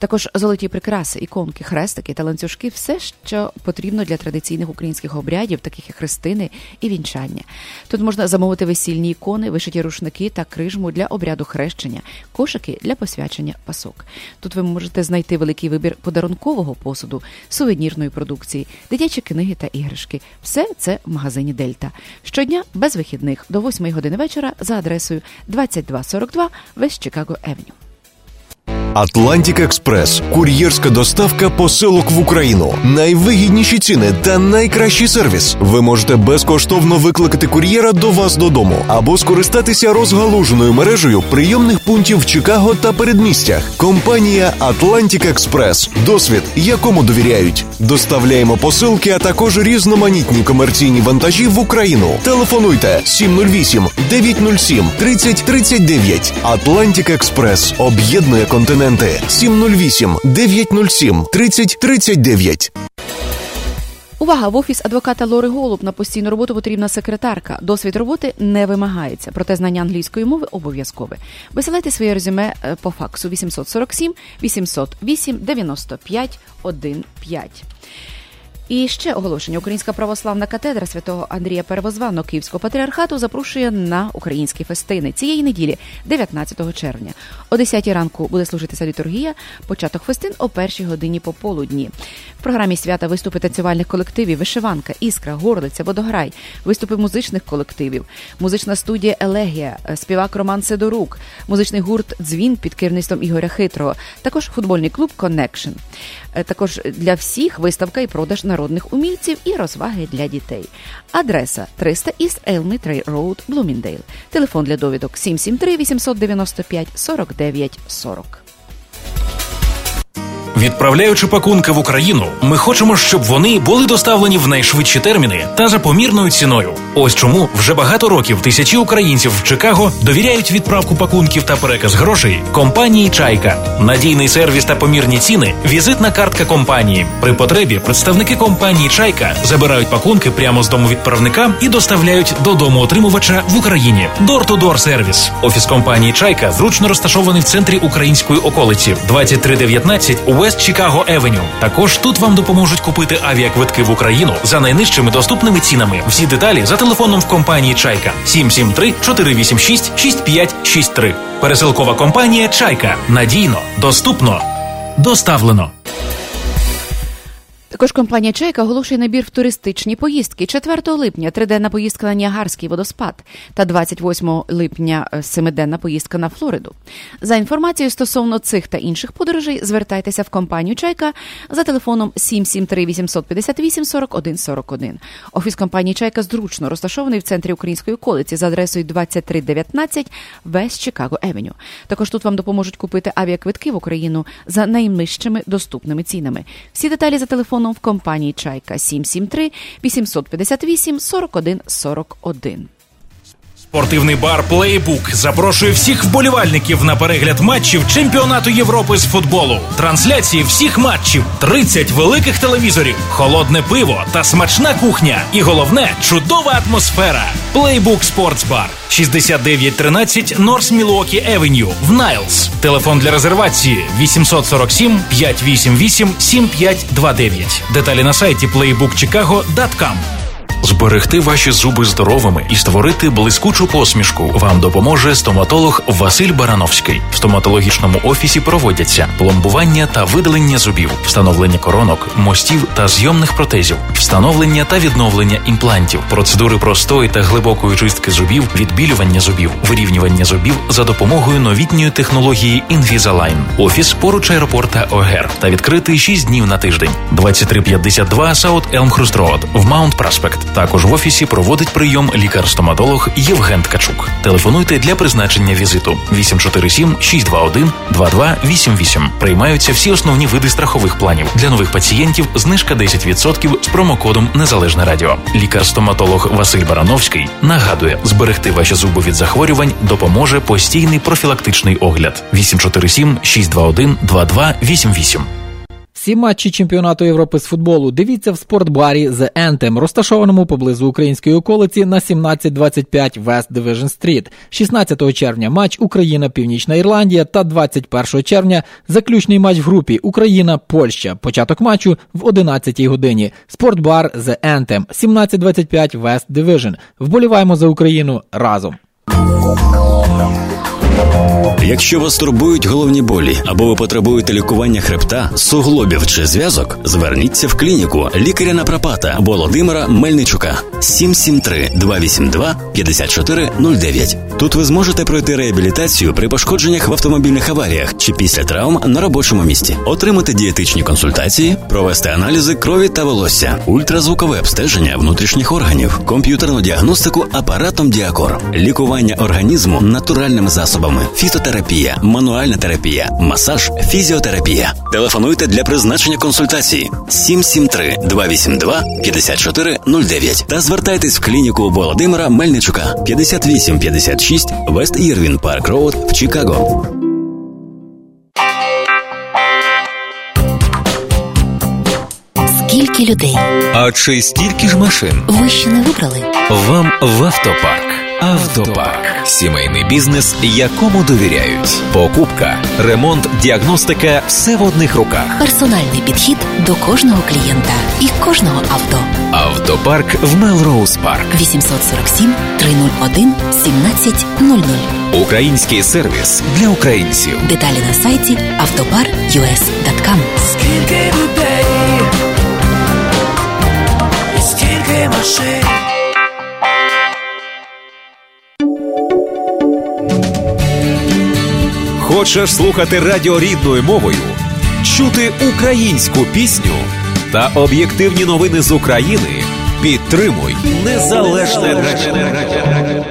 Також золоті прикраси, іконки, хрестики та ланцюжки – все, що потрібно для традиційних українських обрядів, таких як хрестини і вінчання. Тут можна замовити весільні ікони, вишиті рушники та крижму для обряду хрещення, кошики для посвячення пасок. Тут ви можете знайти великий вибір подарункового посуду, сувенірної продукції, дитячі книги та іграшки. Все це в магазині «Дельта». Щодня без вихідних до восьмої години вечора за адресою двадцять два сорок два West Chicago Avenue. Атлантик Експрес. Кур'єрська доставка посилок в Україну. Найвигідніші ціни та найкращий сервіс. Ви можете безкоштовно викликати кур'єра до вас додому або скористатися розгалуженою мережею прийомних пунктів в Чикаго та передмістях. Компанія Атлантик Експрес. Досвід, якому довіряють. Доставляємо посилки, а також різноманітні комерційні вантажі в Україну. Телефонуйте сім нуль вісім дев'ять нуль сім тридцять тридцять дев'ять. Атлантик Експрес. Об'єднує континент. сім нуль вісім дев'ять нуль сім тридцять тридцять дев'ять. Увага! В офіс адвоката Лори Голуб на постійну роботу потрібна секретарка. Досвід роботи не вимагається, проте знання англійської мови обов'язкове. Висилайте своє резюме по факсу вісімсот сорок сім вісімсот вісім дев'яносто п'ять п'ять. І ще оголошення. Українська православна катедра святого Андрія Первозваного Київського патріархату запрошує на українські фестини цієї неділі, дев'ятнадцятого червня. О десятій ранку буде служитися літургія, початок фестин о першій годині пополудні. В програмі свята виступи танцювальних колективів «Вишиванка», «Іскра», «Горлиця», «Водограй», виступи музичних колективів, музична студія «Елегія», співак Роман Сидорук, музичний гурт «Дзвін» під керівництвом Ігоря Хитрого, також футбольний клуб «Коннекшн». Також для всіх виставка і продаж народних умільців і розваги для дітей. Адреса триста East Elm Road, Блуміндейл. Телефон для довідок сім сім три вісімсот дев'яносто п'ять сорок дев'ять сорок. Відправляючи пакунки в Україну, ми хочемо, щоб вони були доставлені в найшвидші терміни та за помірною ціною. Ось чому вже багато років тисячі українців в Чикаго довіряють відправку пакунків та переказ грошей компанії «Чайка». Надійний сервіс та помірні ціни – візитна картка компанії. При потребі представники компанії «Чайка» забирають пакунки прямо з дому відправника і доставляють додому отримувача в Україні. Door-to-door сервіс. Офіс компанії «Чайка» зручно розташований в центрі української околиці двадцять три дев'ятнадцять у West Chicago Avenue. Також тут вам допоможуть купити авіаквитки в Україну за найнижчими доступними цінами. Всі деталі за телефоном в компанії «Чайка» сім сім три чотири вісім шість шість п'ять шість три. Пересилкова компанія «Чайка». Надійно, доступно, доставлено. Також компанія «Чайка» оголошує набір в туристичні поїздки. четвертого липня триденна поїздка на Ніагарський водоспад та двадцять восьмого липня семиденна поїздка на Флориду. За інформацією стосовно цих та інших подорожей звертайтеся в компанію «Чайка» за телефоном сім сім три вісімсот п'ятдесят вісім сорок один сорок один. Офіс компанії «Чайка» зручно розташований в центрі української околиці за адресою двадцять три дев'ятнадцять West Chicago Avenue. Також тут вам допоможуть купити авіаквитки в Україну за найнижчими доступними цінами. Всі деталі за телефоном в компанії «Чайка» сім сім три вісімсот п'ятдесят вісім сорок один сорок один. Спортивний бар «Плейбук» запрошує всіх вболівальників на перегляд матчів Чемпіонату Європи з футболу. Трансляції всіх матчів, тридцять великих телевізорів, холодне пиво та смачна кухня. І головне – чудова атмосфера. «Плейбук Sports Bar» шістдесят дев'ять тринадцять North Milwaukee Avenue в Найлс. Телефон для резервації вісімсот сорок сім п'ятсот вісімдесят вісім сім п'ять два дев'ять. Деталі на сайті плейбук чикаго крапка ком. Зберегти ваші зуби здоровими і створити блискучу посмішку вам допоможе стоматолог Василь Барановський. В стоматологічному офісі проводяться пломбування та видалення зубів, встановлення коронок, мостів та зйомних протезів, встановлення та відновлення імплантів, процедури простої та глибокої чистки зубів, відбілювання зубів, вирівнювання зубів за допомогою новітньої технології Invisalign. Офіс поруч аеропорта Огер та відкритий шість днів на тиждень. двадцять три п'ятдесят два South Elmhurst Road в Маунт Проспект. Також в офісі проводить прийом лікар-стоматолог Євген Ткачук. Телефонуйте для призначення візиту вісім чотири сім шість два один два два вісім вісім. Приймаються всі основні види страхових планів. Для нових пацієнтів знижка десять відсотків з промокодом «Незалежне радіо». Лікар-стоматолог Василь Барановський нагадує, зберегти ваші зуби від захворювань допоможе постійний профілактичний огляд. вісім чотири сім шість два один два два вісім вісім. Всі матчі чемпіонату Європи з футболу дивіться в спортбарі The Anthem, розташованому поблизу української околиці на сімнадцять двадцять п'ять West Division Street. шістнадцятого червня матч Україна-Північна Ірландія та двадцять першого червня заключний матч в групі Україна-Польща. Початок матчу в одинадцятій годині. Спортбар The Anthem, сімнадцять двадцять п'ять West Division. Вболіваємо за Україну разом. Якщо вас турбують головні болі або ви потребуєте лікування хребта, суглобів чи зв'язок, зверніться в клініку лікаря-напропата Володимира Мельничука. сім сім три два вісім два п'ять чотири нуль дев'ять. Тут ви зможете пройти реабілітацію при пошкодженнях в автомобільних аваріях чи після травм на робочому місці, отримати дієтичні консультації, провести аналізи крові та волосся, ультразвукове обстеження внутрішніх органів, комп'ютерну діагностику апаратом Діакор, лікування організму натуральними засобами, фітотерапія, мануальна терапія, масаж, фізіотерапія. Телефонуйте для призначення консультації сім сім три два вісім два п'ять чотири нуль дев'ять та звертайтесь в клініку Володимира Мельничука, п'ятдесят вісім п'ятдесят шість Вест Ірвін Парк Роуд в Чикаго. Скільки людей? А чи стільки ж машин? Ви ще не вибрали? Вам в автопарк. Автопарк. Сімейний бізнес, якому довіряють. Покупка, ремонт, діагностика – все в одних руках. Персональний підхід до кожного клієнта і кожного авто. Автопарк в Мелроуз Парк. вісімсот сорок сім триста один сімнадцять нуль нуль. Український сервіс для українців. Деталі на сайті автопар ю ес крапка ком. Скільки людей, і скільки машин. Хочеш слухати радіо рідною мовою, чути українську пісню та об'єктивні новини з України? Підтримуй Незалежне радіо.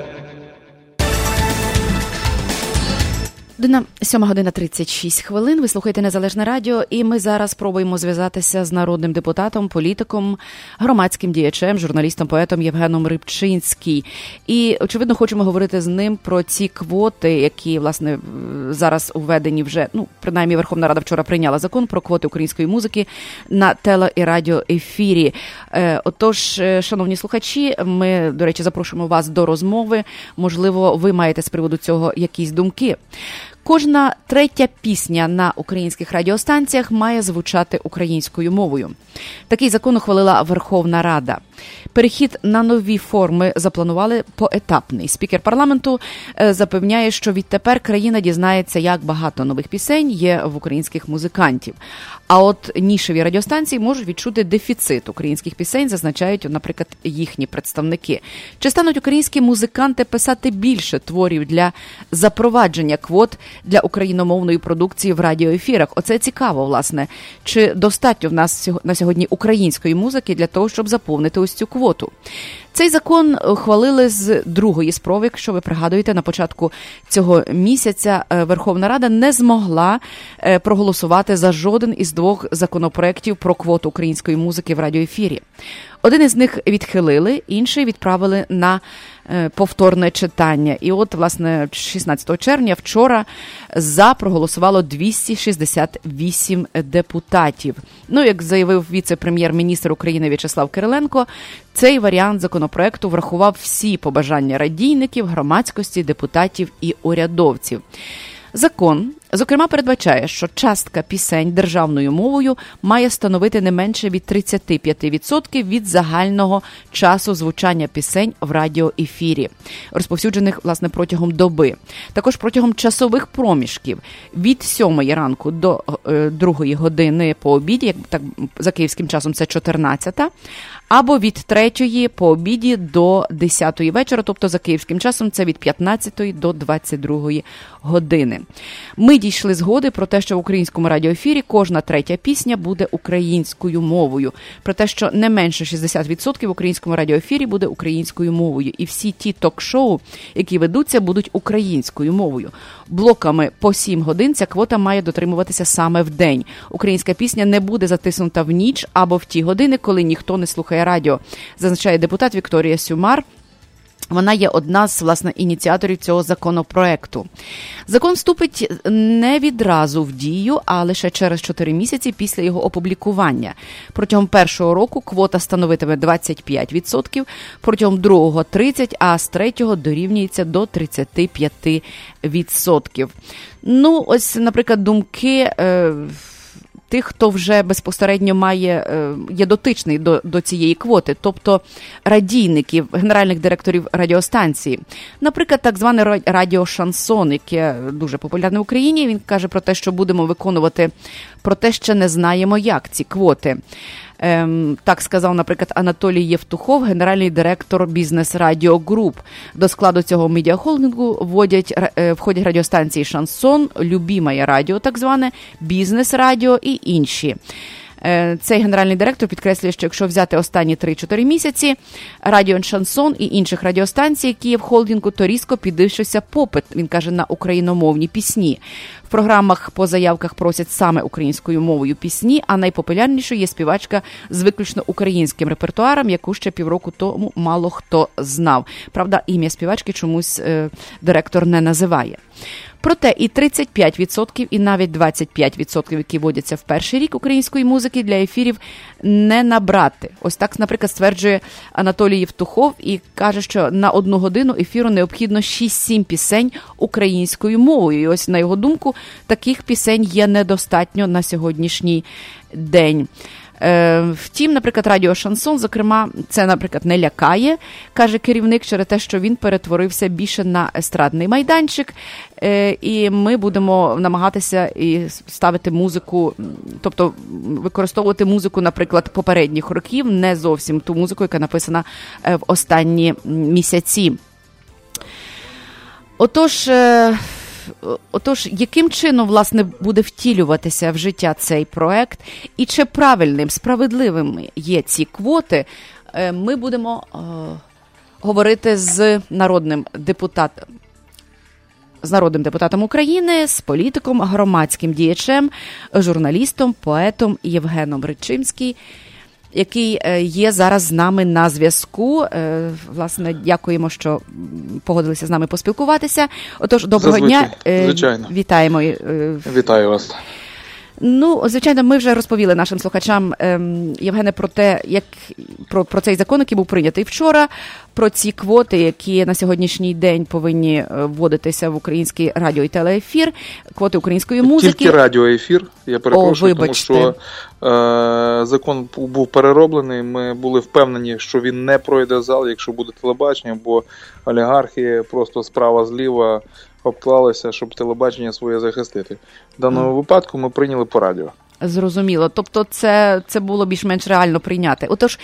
сьома година тридцять шість хвилин. Ви слухаєте Незалежне радіо, і ми зараз спробуємо зв'язатися з народним депутатом, політиком, громадським діячем, журналістом, поетом Євгеном Рибчинським. І, очевидно, хочемо говорити з ним про ці квоти, які, власне, зараз введені вже, ну, принаймні, Верховна Рада вчора прийняла закон про квоти української музики на теле- і радіоефірі. Отож, шановні слухачі, ми, до речі, запрошуємо вас до розмови. Можливо, ви маєте з приводу цього якісь думки. Кожна третя пісня на українських радіостанціях має звучати українською мовою. Такий закон ухвалила Верховна Рада. Перехід на нові форми запланували поетапний. Спікер парламенту запевняє, що відтепер країна дізнається, як багато нових пісень є в українських музикантів. А от нішеві радіостанції можуть відчути дефіцит українських пісень, зазначають, наприклад, їхні представники. Чи стануть українські музиканти писати більше творів для запровадження квот для україномовної продукції в радіоефірах? Оце цікаво, власне. Чи достатньо в нас на сьогодні української музики для того, щоб заповнити ось цю квоту? Цей закон ухвалили з другої спроби. Якщо ви пригадуєте, на початку цього місяця Верховна Рада не змогла проголосувати за жоден із двох законопроєктів про квоту української музики в радіоефірі. Один із них відхилили, інший відправили на повторне читання. І от, власне, шістнадцятого червня, вчора, за проголосувало двісті шістдесят вісім депутатів. Ну, як заявив віце-прем'єр-міністр України В'ячеслав Кириленко, цей варіант законопроекту врахував всі побажання радійників, громадськості, депутатів і урядовців. Закон, зокрема, передбачає, що частка пісень державною мовою має становити не менше від тридцять п'ять відсотків від загального часу звучання пісень в радіоефірі, розповсюджених, власне, протягом доби. Також протягом часових проміжків від сьомої ранку до е, другої години по обіді, як так за київським часом це чотирнадцята, або від третьої по обіді до десятої вечора, тобто за київським часом це від п'ятнадцятої до двадцять другої години. Ми дійшли згоди про те, що в українському радіоефірі кожна третя пісня буде українською мовою. Про те, що не менше шістдесят відсотків в українському радіоефірі буде українською мовою. І всі ті ток-шоу, які ведуться, будуть українською мовою. Блоками по сім годин ця квота має дотримуватися саме в день. Українська пісня не буде затиснута в ніч або в ті години, коли ніхто не слухає радіо, зазначає депутат Вікторія Сюмар. Вона є одна з, власне, ініціаторів цього законопроекту. Закон вступить не відразу в дію, а лише через чотири місяці після його опублікування. Протягом першого року квота становитиме двадцять п'ять відсотків, протягом другого – тридцять відсотків, а з третього дорівнюється до тридцять п'ять відсотків. Ну, ось, наприклад, думки е, тих, хто вже безпосередньо має, є дотичний до, до цієї квоти, тобто радійників, генеральних директорів радіостанції. Наприклад, так зване радіо «Шансон», яке дуже популярне в Україні. Він каже про те, що будемо виконувати, проте ще не знаємо, як ці квоти. Ем, так сказав, наприклад, Анатолій Євтухов, генеральний директор Бізнес Радіо Груп. До складу цього медіахолдингу входять, е, входять радіостанції «Шансон», «Любімає радіо», так зване, «Бізнес Радіо» і інші. Цей генеральний директор підкреслює, що якщо взяти останні три-чотири місяці радіо «Шансон» і інших радіостанцій, які є в холдингу, то різко підвищився попит, він каже, на україномовні пісні. В програмах по заявках просять саме українською мовою пісні, а найпопулярнішою є співачка з виключно українським репертуаром, яку ще півроку тому мало хто знав. Правда, ім'я співачки чомусь е, директор не називає. Проте і тридцять п'ять відсотків, і навіть двадцять п'ять відсотків, які вводяться в перший рік української музики, для ефірів не набрати. Ось так, наприклад, стверджує Анатолій Євтухов і каже, що на одну годину ефіру необхідно шість-сім пісень українською мовою. І ось, на його думку, таких пісень є недостатньо на сьогоднішній день. Втім, наприклад, радіо «Шансон», зокрема, це, наприклад, не лякає, каже керівник, через те, що він перетворився більше на естрадний майданчик, і ми будемо намагатися і ставити музику, тобто використовувати музику, наприклад, попередніх років, не зовсім ту музику, яка написана в останні місяці. Отож, Отож, яким чином, власне, буде втілюватися в життя цей проект, і чи правильним, справедливими є ці квоти, ми будемо е, говорити з народним депутатом, з народним депутатом України, з політиком, громадським діячем, журналістом, поетом Євгеном Рибчинським, який є зараз з нами на зв'язку. Власне, дякуємо, що погодилися з нами поспілкуватися. Отож, доброго дня. Звичайно. Вітаємо. Вітаю вас. Ну, звичайно, ми вже розповіли нашим слухачам, Євгене, про те, як про, про цей закон, який був прийнятий вчора, про ці квоти, які на сьогоднішній день повинні вводитися в український радіо- і телеефір, квоти української музики. Тільки радіоефір, я перепрошую, О, тому що е, закон був перероблений, ми були впевнені, що він не пройде зал, якщо буде телебачення, бо олігархи просто справа зліва обклалися, щоб телебачення своє захистити. В даному mm. випадку ми прийняли по радіо. Зрозуміло. Тобто це, це було більш-менш реально прийняти. Отож,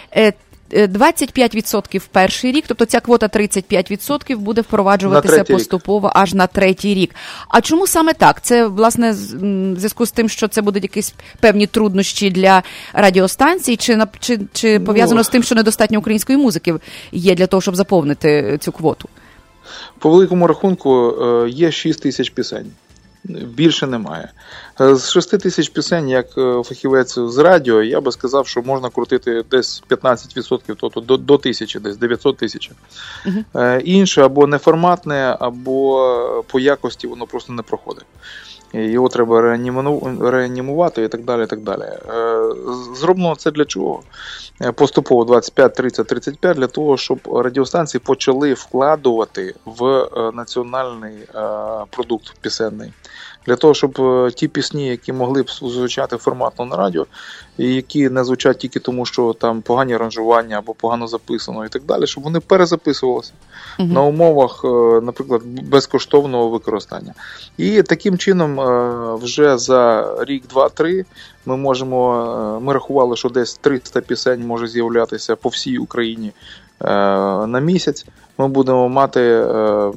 двадцять п'ять відсотків перший рік, тобто ця квота тридцять п'ять відсотків буде впроваджуватися поступово рік. Аж на третій рік. А чому саме так? Це, власне, в зв'язку з тим, що це будуть якісь певні труднощі для радіостанцій, чи, чи, чи пов'язано ну, з тим, що недостатньо української музики є для того, щоб заповнити цю квоту? По великому рахунку є шість тисяч пісень. Більше немає. З шести тисяч пісень, як фахівець з радіо, я би сказав, що можна крутити десь п'ятнадцять відсотків, тобто до, до тисячі, десь дев'ятсот тисяч. Uh-huh. Інше або неформатне, або по якості воно просто не проходить. Його треба реанімувати і так далі, і так далі. Зроблено це для чого? Поступово двадцять п'ять, тридцять, тридцять п'ять для того, щоб радіостанції почали вкладувати в національний продукт пісенний. Для того, щоб ті пісні, які могли б звучати форматно на радіо, і які не звучать тільки тому, що там погані аранжування або погано записано і так далі, щоб вони перезаписувалися uh-huh. на умовах, наприклад, безкоштовного використання. І таким чином вже за рік, два, три ми можемо, ми рахували, що десь триста пісень може з'являтися по всій Україні на місяць. Ми будемо мати е,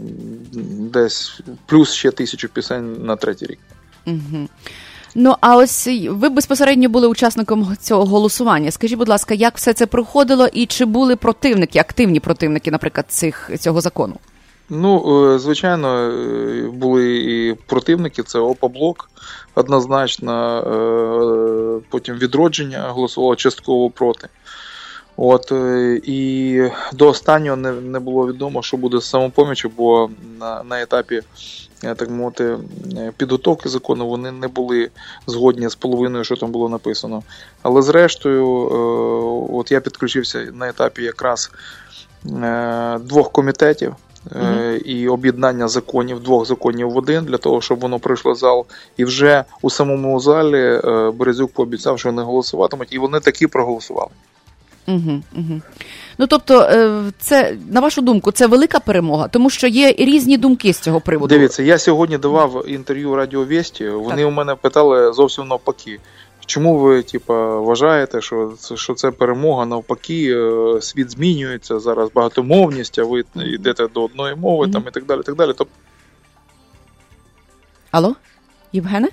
десь плюс ще тисячу пісень на третій рік. Угу. Ну, а ось ви безпосередньо були учасником цього голосування. Скажіть, будь ласка, як все це проходило і чи були противники, активні противники, наприклад, цих, цього закону? Ну, звичайно, були і противники, це ОПА-блок, однозначно, потім «Відродження» голосувало частково проти. От, і до останнього не, не було відомо, що буде з «Самопоміччю», бо на, на етапі, так мовити, підготовки закону вони не були згодні з половиною, що там було написано. Але зрештою, от я підключився на етапі якраз двох комітетів, mm-hmm. і об'єднання законів, двох законів в один, для того, щоб воно пройшло в зал. І вже у самому залі Березюк пообіцяв, що вони голосуватимуть, і вони таки проголосували. Угу, угу. Ну, тобто, це, на вашу думку, це велика перемога? Тому що є різні думки з цього приводу. Дивіться, я сьогодні давав інтерв'ю Радіо Вєсті, вони так. у мене питали зовсім навпаки. Чому ви, типа, вважаєте, що це, що це перемога, навпаки, світ змінюється, зараз багатомовність, а ви йдете до одної мови, mm-hmm. там, і так далі, і так далі. Тоб... Алло? Євгене?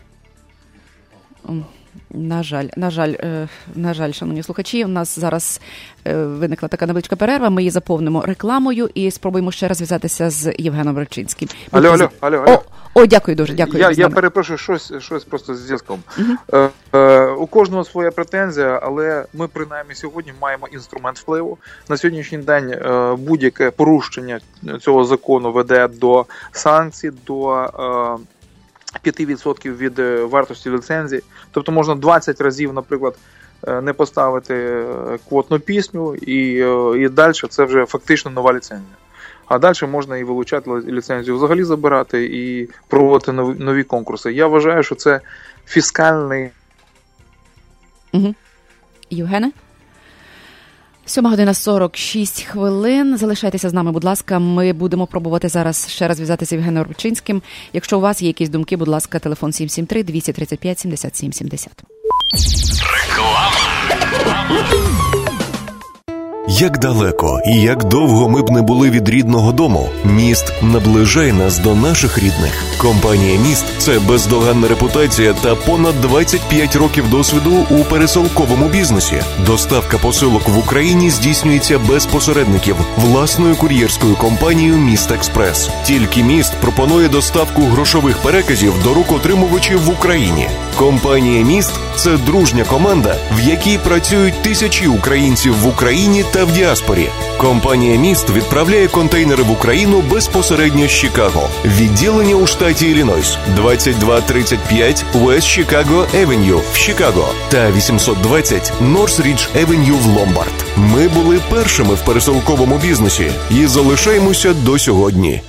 На жаль, на жаль, на жаль, шановні слухачі, у нас зараз виникла така невеличка перерва, ми її заповнимо рекламою і спробуємо ще раз зв'язатися з Євгеном Рибчинським. Алло, алло, алло, алло. О, о, дякую дуже, дякую. Я, я перепрошую, щось, щось просто з зв'язком. Угу. Е, е, у кожного своя претензія, але ми, принаймні, сьогодні маємо інструмент впливу. На сьогоднішній день е, будь-яке порушення цього закону веде до санкцій, до... Е, п'ять відсотків від вартості ліцензії. Тобто можна двадцять разів, наприклад, не поставити квотну пісню, і, і далі це вже фактично нова ліцензія. А далі можна і вилучати ліцензію, взагалі забирати, і проводити нові, нові конкурси. Я вважаю, що це фіскальний... Угу. Євгене? сьома година сорок шість хвилин. Залишайтеся з нами, будь ласка. Ми будемо пробувати зараз ще раз зв'язатися з Євгеном Рибчинським. Якщо у вас є якісь думки, будь ласка, телефон сім сім три двісті тридцять п'ять сімдесят сім сімдесят. Реклама. Як далеко і як довго ми б не були від рідного дому, «Міст» наближає нас до наших рідних. Компанія «Міст» – це бездоганна репутація та понад двадцять п'ять років досвіду у пересилковому бізнесі. Доставка посилок в Україні здійснюється без посередників власною кур'єрською компанією «Міст Експрес». Тільки «Міст» пропонує доставку грошових переказів до рук отримувачів в Україні. Компанія «Міст» – це дружня команда, в якій працюють тисячі українців в Україні та в діаспорі. Компанія «Міст» відправляє контейнери в Україну безпосередньо з Чикаго. Відділення у штаті Іллінойс двадцять два тридцять п'ять West Chicago Avenue в Чикаго та вісімсот двадцять North Ridge Avenue в Ломбард. Ми були першими в пересилковому бізнесі і залишаємося до сьогодні.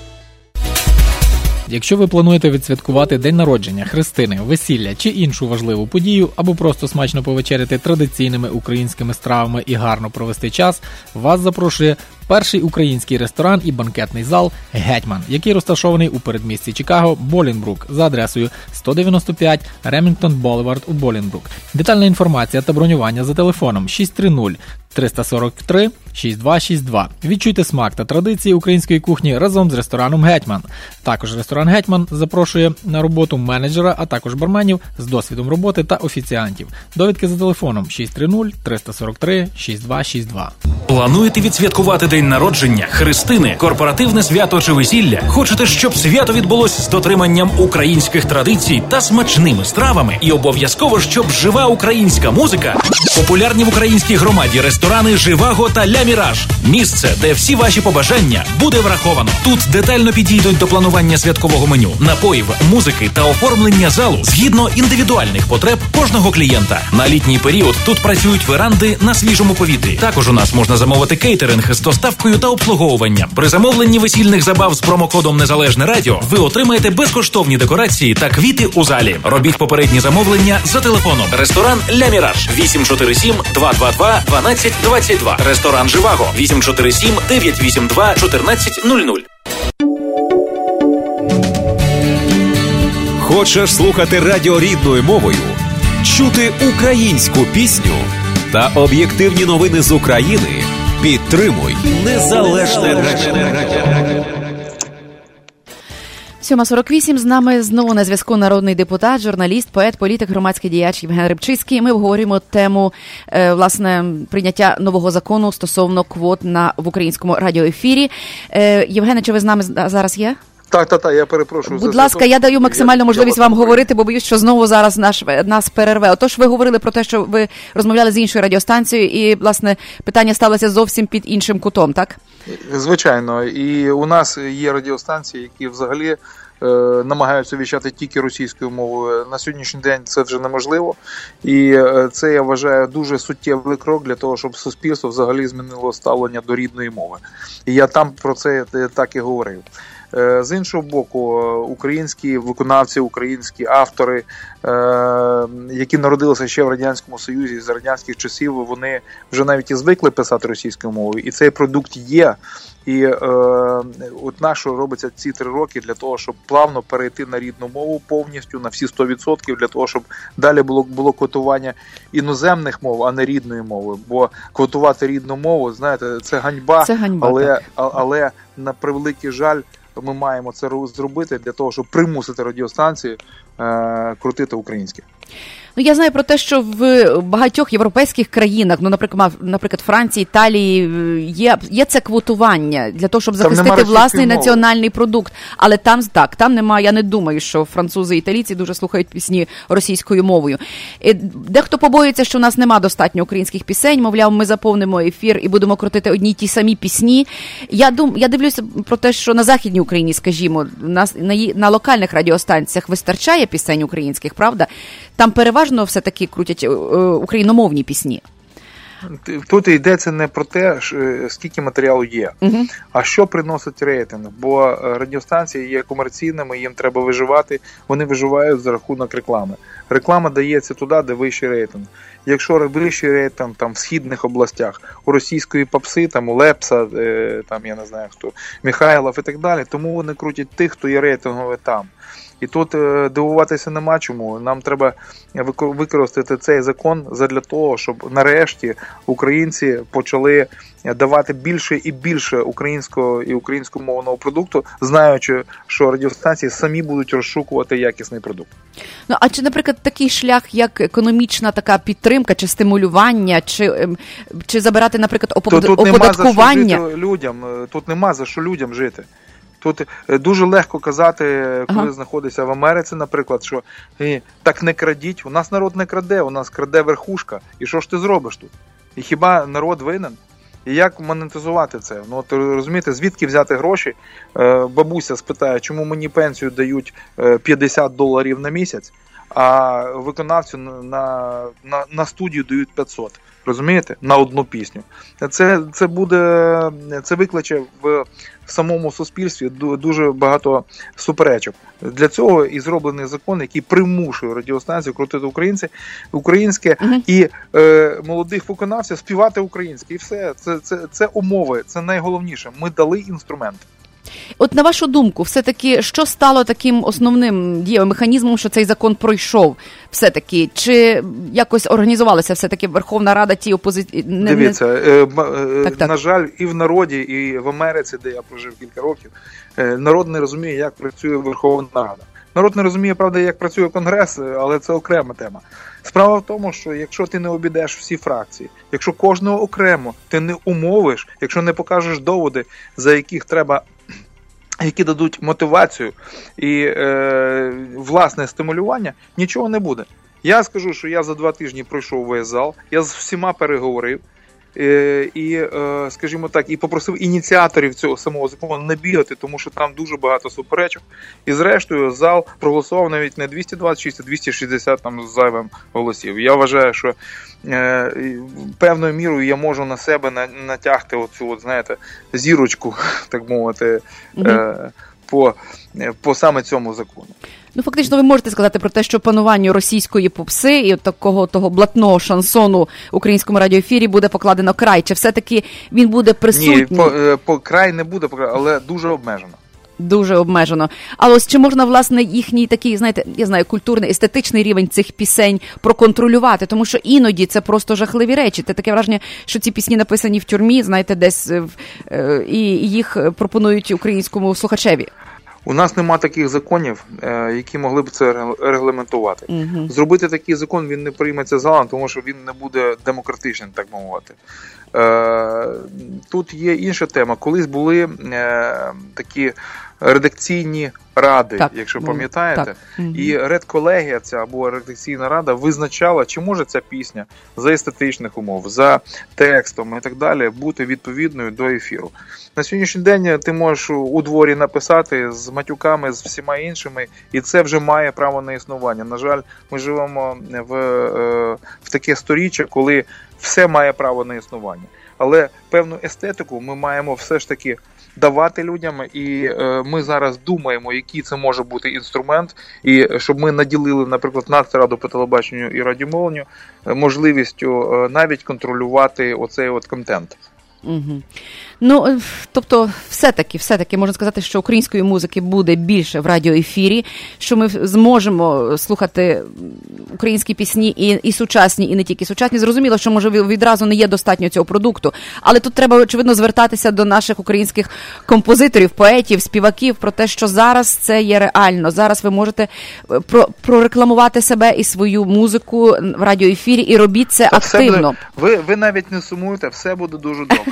Якщо ви плануєте відсвяткувати день народження, хрестини, весілля чи іншу важливу подію, або просто смачно повечеряти традиційними українськими стравами і гарно провести час, вас запрошує перший український ресторан і банкетний зал «Гетьман», який розташований у передмісті Чикаго, Болінбрук, за адресою сто дев'яносто п'ять Ремінгтон Болевард у Болінбрук. Детальна інформація та бронювання за телефоном шість три нуль триста сорок три шість два шість два. Відчуйте смак та традиції української кухні разом з рестораном «Гетьман». Також ресторан «Гетьман» запрошує на роботу менеджера, а також барменів з досвідом роботи та офіціантів. Довідки за телефоном шість три нуль триста сорок три шість два шість два. Плануєте відсвяткувати день народження, хрестини, корпоративне свято чи весілля? Хочете, щоб свято відбулось з дотриманням українських традицій та смачними стравами? І обов'язково, щоб жива українська музика? Популярні в українській громаді ресторани «Живаго» та «Ля Міраж». Місце, де всі ваші побажання буде враховано. Тут детально підійдуть до планування святкового меню, напоїв, музики та оформлення залу згідно індивідуальних потреб кожного клієнта. На літній період тут працюють веранди на свіжому повітрі. Також у нас можна замовити кейтеринг з доставкою та обслуговуванням. При замовленні весільних забав з промокодом «Незалежне радіо» ви отримаєте безкоштовні декорації та квіти у залі. Робіть попередні замовлення за телефоном. Ресторан «Ля Міраж» вісім чотири сім два два два дванадцять двадцять два. Ресторан «Живаго» вісім чотири сім дев'ять вісім два чотирнадцять нуль нуль. Хочеш слухати радіо рідною мовою? Чути українську пісню та об'єктивні новини з України? Підтримуй Незалежне радіо. сьома сорок вісім. З нами знову на зв'язку народний депутат, журналіст, поет, політик, громадський діяч Євген Рибчинський. Ми обговорюємо тему, е, власне, прийняття нового закону стосовно квот на, в українському радіоефірі. Е, Євгене, чи ви з нами зараз є? Так, так, так, я перепрошую. Будь ласка, я даю максимальну можливість вам говорити, бо боюсь, що знову зараз наш, нас перерве. Отож, ви говорили про те, що ви розмовляли з іншою радіостанцією, і, власне, питання ставилося зовсім під іншим кутом, так? Звичайно. І у нас є радіостанції, які взагалі е, намагаються віщати тільки російською мовою. На сьогоднішній день це вже неможливо. І е, це, я вважаю, дуже суттєвий крок для того, щоб суспільство взагалі змінило ставлення до рідної мови. І я там про це так і говорив. З іншого боку, українські виконавці, українські автори, які народилися ще в Радянському Союзі, з радянських часів, вони вже навіть і звикли писати російською мовою, і цей продукт є. І е, от нащо робиться ці три роки для того, щоб плавно перейти на рідну мову повністю, на всі сто відсотків, для того, щоб далі було, було квотування іноземних мов, а не рідної мови. Бо квотувати рідну мову, знаєте, це ганьба, це ганьба але, але на превеликий жаль, ми маємо це зробити для того, щоб примусити радіостанції е, крутити українське. Ну, я знаю про те, що в багатьох європейських країнах, ну, наприклад, наприклад, Франції, Італії, є, є це квотування для того, щоб захистити власний мови. Національний продукт. Але там, так, там немає, я не думаю, що французи і італійці дуже слухають пісні російською мовою. Дехто побоюється, що у нас нема достатньо українських пісень, мовляв, ми заповнимо ефір і будемо крутити одні й ті самі пісні. Я, дум, я дивлюся про те, що на Західній Україні, скажімо, на, на, на локальних радіостанціях вистачає пісень українських, правда? Там переважно все-таки крутять україномовні пісні. Тут йдеться не про те, скільки матеріалу є, угу. а що приносить рейтинг. Бо радіостанції є комерційними, їм треба виживати, вони виживають за рахунок реклами. Реклама дається туди, де вищий рейтинг. Якщо вищий рейтинг там, в східних областях, у російської попси, там, у Лепса, там, я не знаю хто, Михайлов і так далі, тому вони крутять тих, хто є рейтинговий там. І тут е, дивуватися нема чому. Нам треба використати цей закон задля того, щоб нарешті українці почали давати більше і більше українського і українськомовного продукту, знаючи, що радіостанції самі будуть розшукувати якісний продукт. Ну, а чи, наприклад, такий шлях, як економічна така підтримка, чи стимулювання, чи, чи забирати, наприклад, опод... тут, тут оподаткування? Нема за що жити людям, тут нема за що людям жити. Тут дуже легко казати, коли ага. знаходишся в Америці, наприклад, що так не крадіть, у нас народ не краде, у нас краде верхушка, і що ж ти зробиш тут? І хіба народ винен? І як монетизувати це? Ну, от, розумієте, звідки взяти гроші? Бабуся спитає, чому мені пенсію дають п'ятдесят доларів на місяць, а виконавцю на, на, на студію дають п'ятсот. Розумієте? На одну пісню. Це, це буде, це викличе в самому суспільстві дуже багато суперечок. Для цього і зроблений закон, який примушує радіостанцію крутити українці, українське uh-huh. і е, молодих виконавців співати українське. І все. Це, це, це умови, це найголовніше. Ми дали інструмент. От на вашу думку, все-таки, що стало таким основним дієвим механізмом, що цей закон пройшов? Все-таки, чи якось організувалася все-таки Верховна Рада ті опозиції? Дивіться, е, е, так, так. на жаль, і в народі, і в Америці, де я прожив кілька років, е, народ не розуміє, як працює Верховна Рада. Народ не розуміє, правда, як працює Конгрес, але це окрема тема. Справа в тому, що якщо ти не обійдеш всі фракції, якщо кожного окремо ти не умовиш, якщо не покажеш доводи, за яких треба, які дадуть мотивацію і е, власне стимулювання, нічого не буде. Я скажу, що я за два тижні пройшов весь зал, я з всіма переговорив, е, і, е, скажімо так, і попросив ініціаторів цього самого закону не бігати, тому що там дуже багато суперечок. І зрештою зал проголосував навіть не двісті двадцять шість, а двісті шістдесят там з зайвим голосів. Я вважаю, що е, певною мірою я можу на себе натягти оцю, от, знаєте, зірочку, так мовити, е, по, по саме цьому закону. Ну, фактично, ви можете сказати про те, що пануванню російської попси і от такого того блатного шансону в українському радіоефірі буде покладено край. Чи все-таки він буде присутній? Ні, по, по край не буде, але дуже обмежено. Дуже обмежено. Але ось чи можна, власне, їхній такий, знаєте, я знаю, культурний, естетичний рівень цих пісень проконтролювати? Тому що іноді це просто жахливі речі. Це таке враження, що ці пісні написані в тюрмі, знаєте, десь, і їх пропонують українському слухачеві. У нас нема таких законів, які могли б це регламентувати. Uh-huh. Зробити такий закон, він не прийметься залом, тому що він не буде демократичним, так мовити. Тут є інша тема. Колись були такі редакційні ради, так, якщо ну, пам'ятаєте. Так. І редколегія ця або редакційна рада визначала, чи може ця пісня за естетичних умов, за текстом і так далі бути відповідною до ефіру. На сьогоднішній день ти можеш у дворі написати з матюками, з всіма іншими, і це вже має право на існування. На жаль, ми живемо в, в таке сторіччя, коли все має право на існування. Але певну естетику ми маємо все ж таки давати людям, і е, ми зараз думаємо, який це може бути інструмент, і щоб ми наділили, наприклад, Нацраду по телебаченню і радіомовленню можливістю е, навіть контролювати оцей от контент. Угу. Ну, тобто, все-таки, все-таки можна сказати, що української музики буде більше в радіоефірі, що ми зможемо слухати українські пісні і, і сучасні, і не тільки сучасні. Зрозуміло, що, може, відразу не є достатньо цього продукту, але тут треба, очевидно, звертатися до наших українських композиторів, поетів, співаків про те, що зараз це є реально. Зараз ви можете про, прорекламувати себе і свою музику в радіоефірі, і робіть це Та активно. Буде, ви, ви навіть не сумуєте, все буде дуже добре.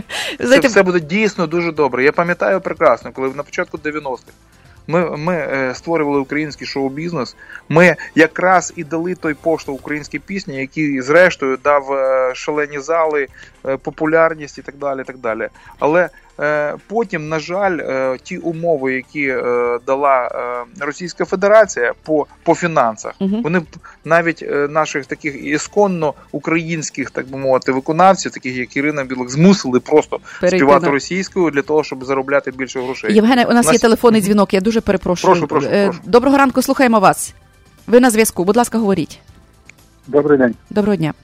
Це все буде дійсно дуже добре. Я пам'ятаю прекрасно, коли на початку дев'яностих ми, ми е, створювали український шоу-бізнес, ми якраз і дали той поштовх українській пісні, який зрештою дав е, шалені зали, е, популярність і так далі, так далі. Але е, потім, на жаль, е, ті умови, які е, дала е, Російська Федерація по, по фінансах, угу. вони навіть е, наших таких ісконно українських, так би мовити, виконавців, таких як Ірина Білик, змусили просто Перейти, співати да. російською для того, щоб заробляти більше грошей. Євгене, у нас, у нас є телефонний дзвінок, я дуже перепрошую. Прошу, прошу, прошу. Доброго ранку, слухаємо вас. Ви на зв'язку, будь ласка, говоріть. Добрий день. Доброго дня.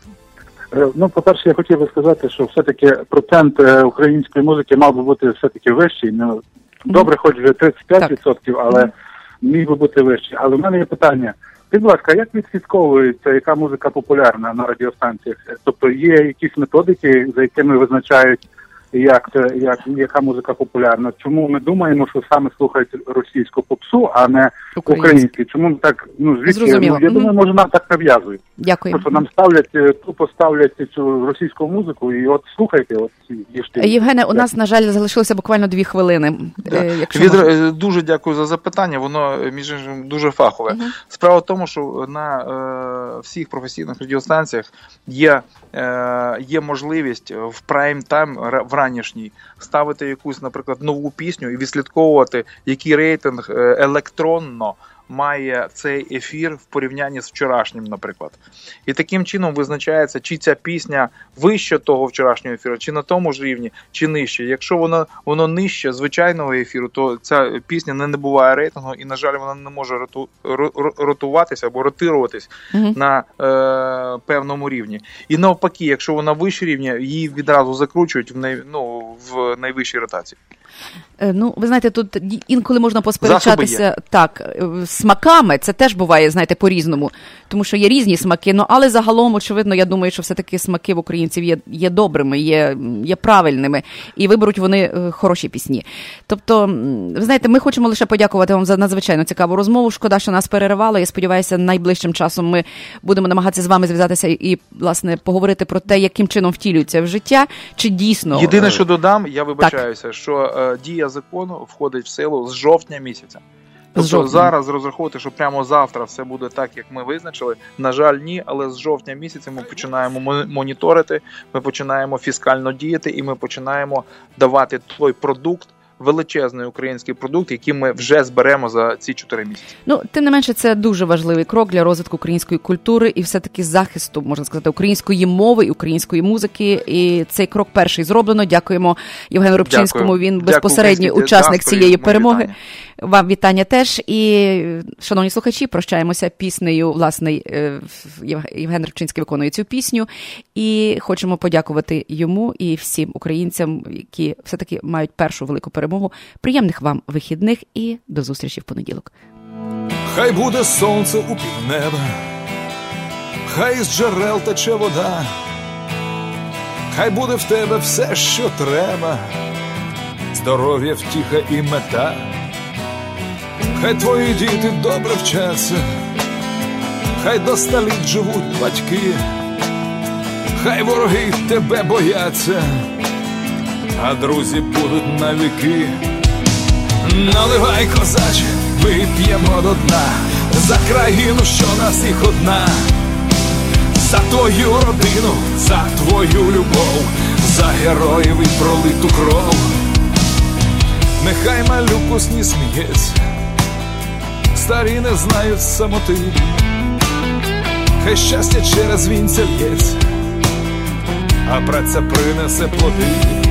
Ну, по-перше, я хотів би сказати, що все-таки процент української музики мав би бути все-таки вищий. Ну, добре, хоч вже тридцять п'ять відсотків, але міг би бути вищий. Але в мене є питання. Будь ласка, як відслідковується, яка музика популярна на радіостанціях? Тобто є якісь методики, за якими визначають, як це, як, яка музика популярна? Чому ми думаємо, що саме слухають російську попсу, а не українську? Чому ми так, ну, звідки? Ну, я думаю, може, нам так нав'язують. Дякую. Просто нам ставлять, тупо ставлять цю російську музику, і от слухайте, от їжте. Євгене, у нас, на жаль, залишилося буквально дві хвилини. Да. Від... Можна... Дуже дякую за запитання, воно, між іншим, дуже фахове. Угу. Справа в тому, що на е, всіх професійних радіостанціях є, е, є можливість в прайм-тайм, в ранішній, ставити якусь, наприклад, нову пісню і відслідковувати, який рейтинг електронно має цей ефір в порівнянні з вчорашнім, наприклад. І таким чином визначається, чи ця пісня вище того вчорашнього ефіру, чи на тому ж рівні, чи нижче. Якщо воно, воно нижче звичайного ефіру, то ця пісня не набуває рейтингу, і, на жаль, вона не може роту, ротуватися або ротируватись угу. на е, певному рівні. І навпаки, якщо вона вище рівня, її відразу закручують в, най, ну, в найвищій ротації. Ну, ви знаєте, тут інколи можна посперечатися так, смаками, це теж буває, знаєте, по-різному, тому що є різні смаки, ну, але загалом, очевидно, я думаю, що все-таки смаки в українців є, є добрими, є, є правильними, і виберуть вони хороші пісні. Тобто, ви знаєте, ми хочемо лише подякувати вам за надзвичайно цікаву розмову, шкода, що нас перервало, я сподіваюся, найближчим часом ми будемо намагатися з вами зв'язатися і, власне, поговорити про те, яким чином втілюється в життя, чи дійсно... Єдине, що додам, я вибачаюся, так. що е, дія закону входить в силу з жовтня місяця. Тобто жовтня. Зараз розраховувати, що прямо завтра все буде так, як ми визначили. На жаль, ні, але з жовтня місяця ми починаємо моніторити, ми починаємо фіскально діяти і ми починаємо давати той продукт, величезний український продукт, який ми вже зберемо за ці чотири місяці. Ну, тим не менше, це дуже важливий крок для розвитку української культури і все-таки захисту, можна сказати, української мови і української музики. І цей крок перший зроблено. Дякуємо Євгену Рибчинському, він Дякую, безпосередній учасник цієї перемоги. Вітання. Вам вітання теж. І, шановні слухачі, прощаємося піснею, власне, Євген Рибчинський виконує цю пісню. І хочемо подякувати йому і всім українцям, які все-таки мають першу велику перемогу. Приємних вам вихідних і до зустрічі в понеділок. Хай буде сонце у півнеба, хай із джерел тече вода, хай буде в тебе все, що треба, здоров'я, втіха і мета. Хай твої діти добре вчаться, хай до ста літ живуть батьки, хай вороги тебе бояться, а друзі будуть навіки. Наливай, козаче, вип'ємо до дна за країну, що на всіх одна, за твою родину, за твою любов, за героїв і пролиту кров. Нехай малюк у сні сміється, старі не знають самоти, хай щастя через вінця лється, а праця принесе плоди.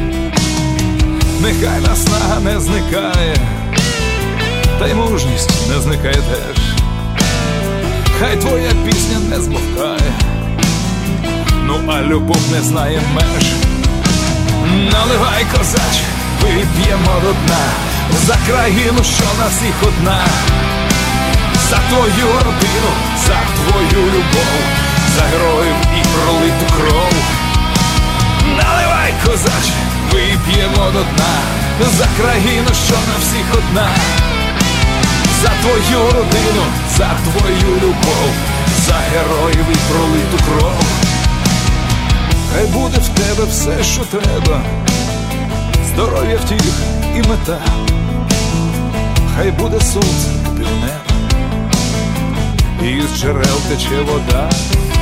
Нехай наснага не зникає, та й мужність не зникає теж. Хай твоя пісня не змовкає, ну а любов не знає меж. Наливай, козаче, вип'ємо до дна за країну, що на всіх одна, за твою родину, за твою любов, за героїв і пролиту кров. Наливай, козаче, вип'ємо до дна за країну, що на всіх одна, за твою родину, за твою любов, за героїв і пролиту кров. Хай буде в тебе все, що треба, здоров'я, втіх і мета. Хай буде сонце біля неба, і із джерел тече вода,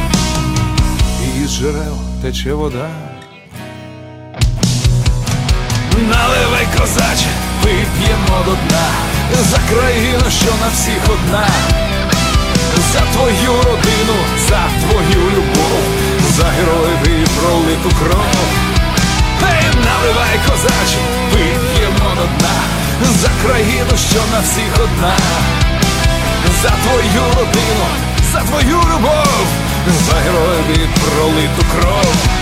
і із джерел тече вода. Наливай, козаче, вип'ємо до дна за країну, що на всіх одна, за твою родину, за твою любов, за героїв і пролиту кров. Ей, наливай, козаче, вип'ємо до дна за країну, що на всіх одна, за твою родину, за твою любов, за героїв і пролиту кров.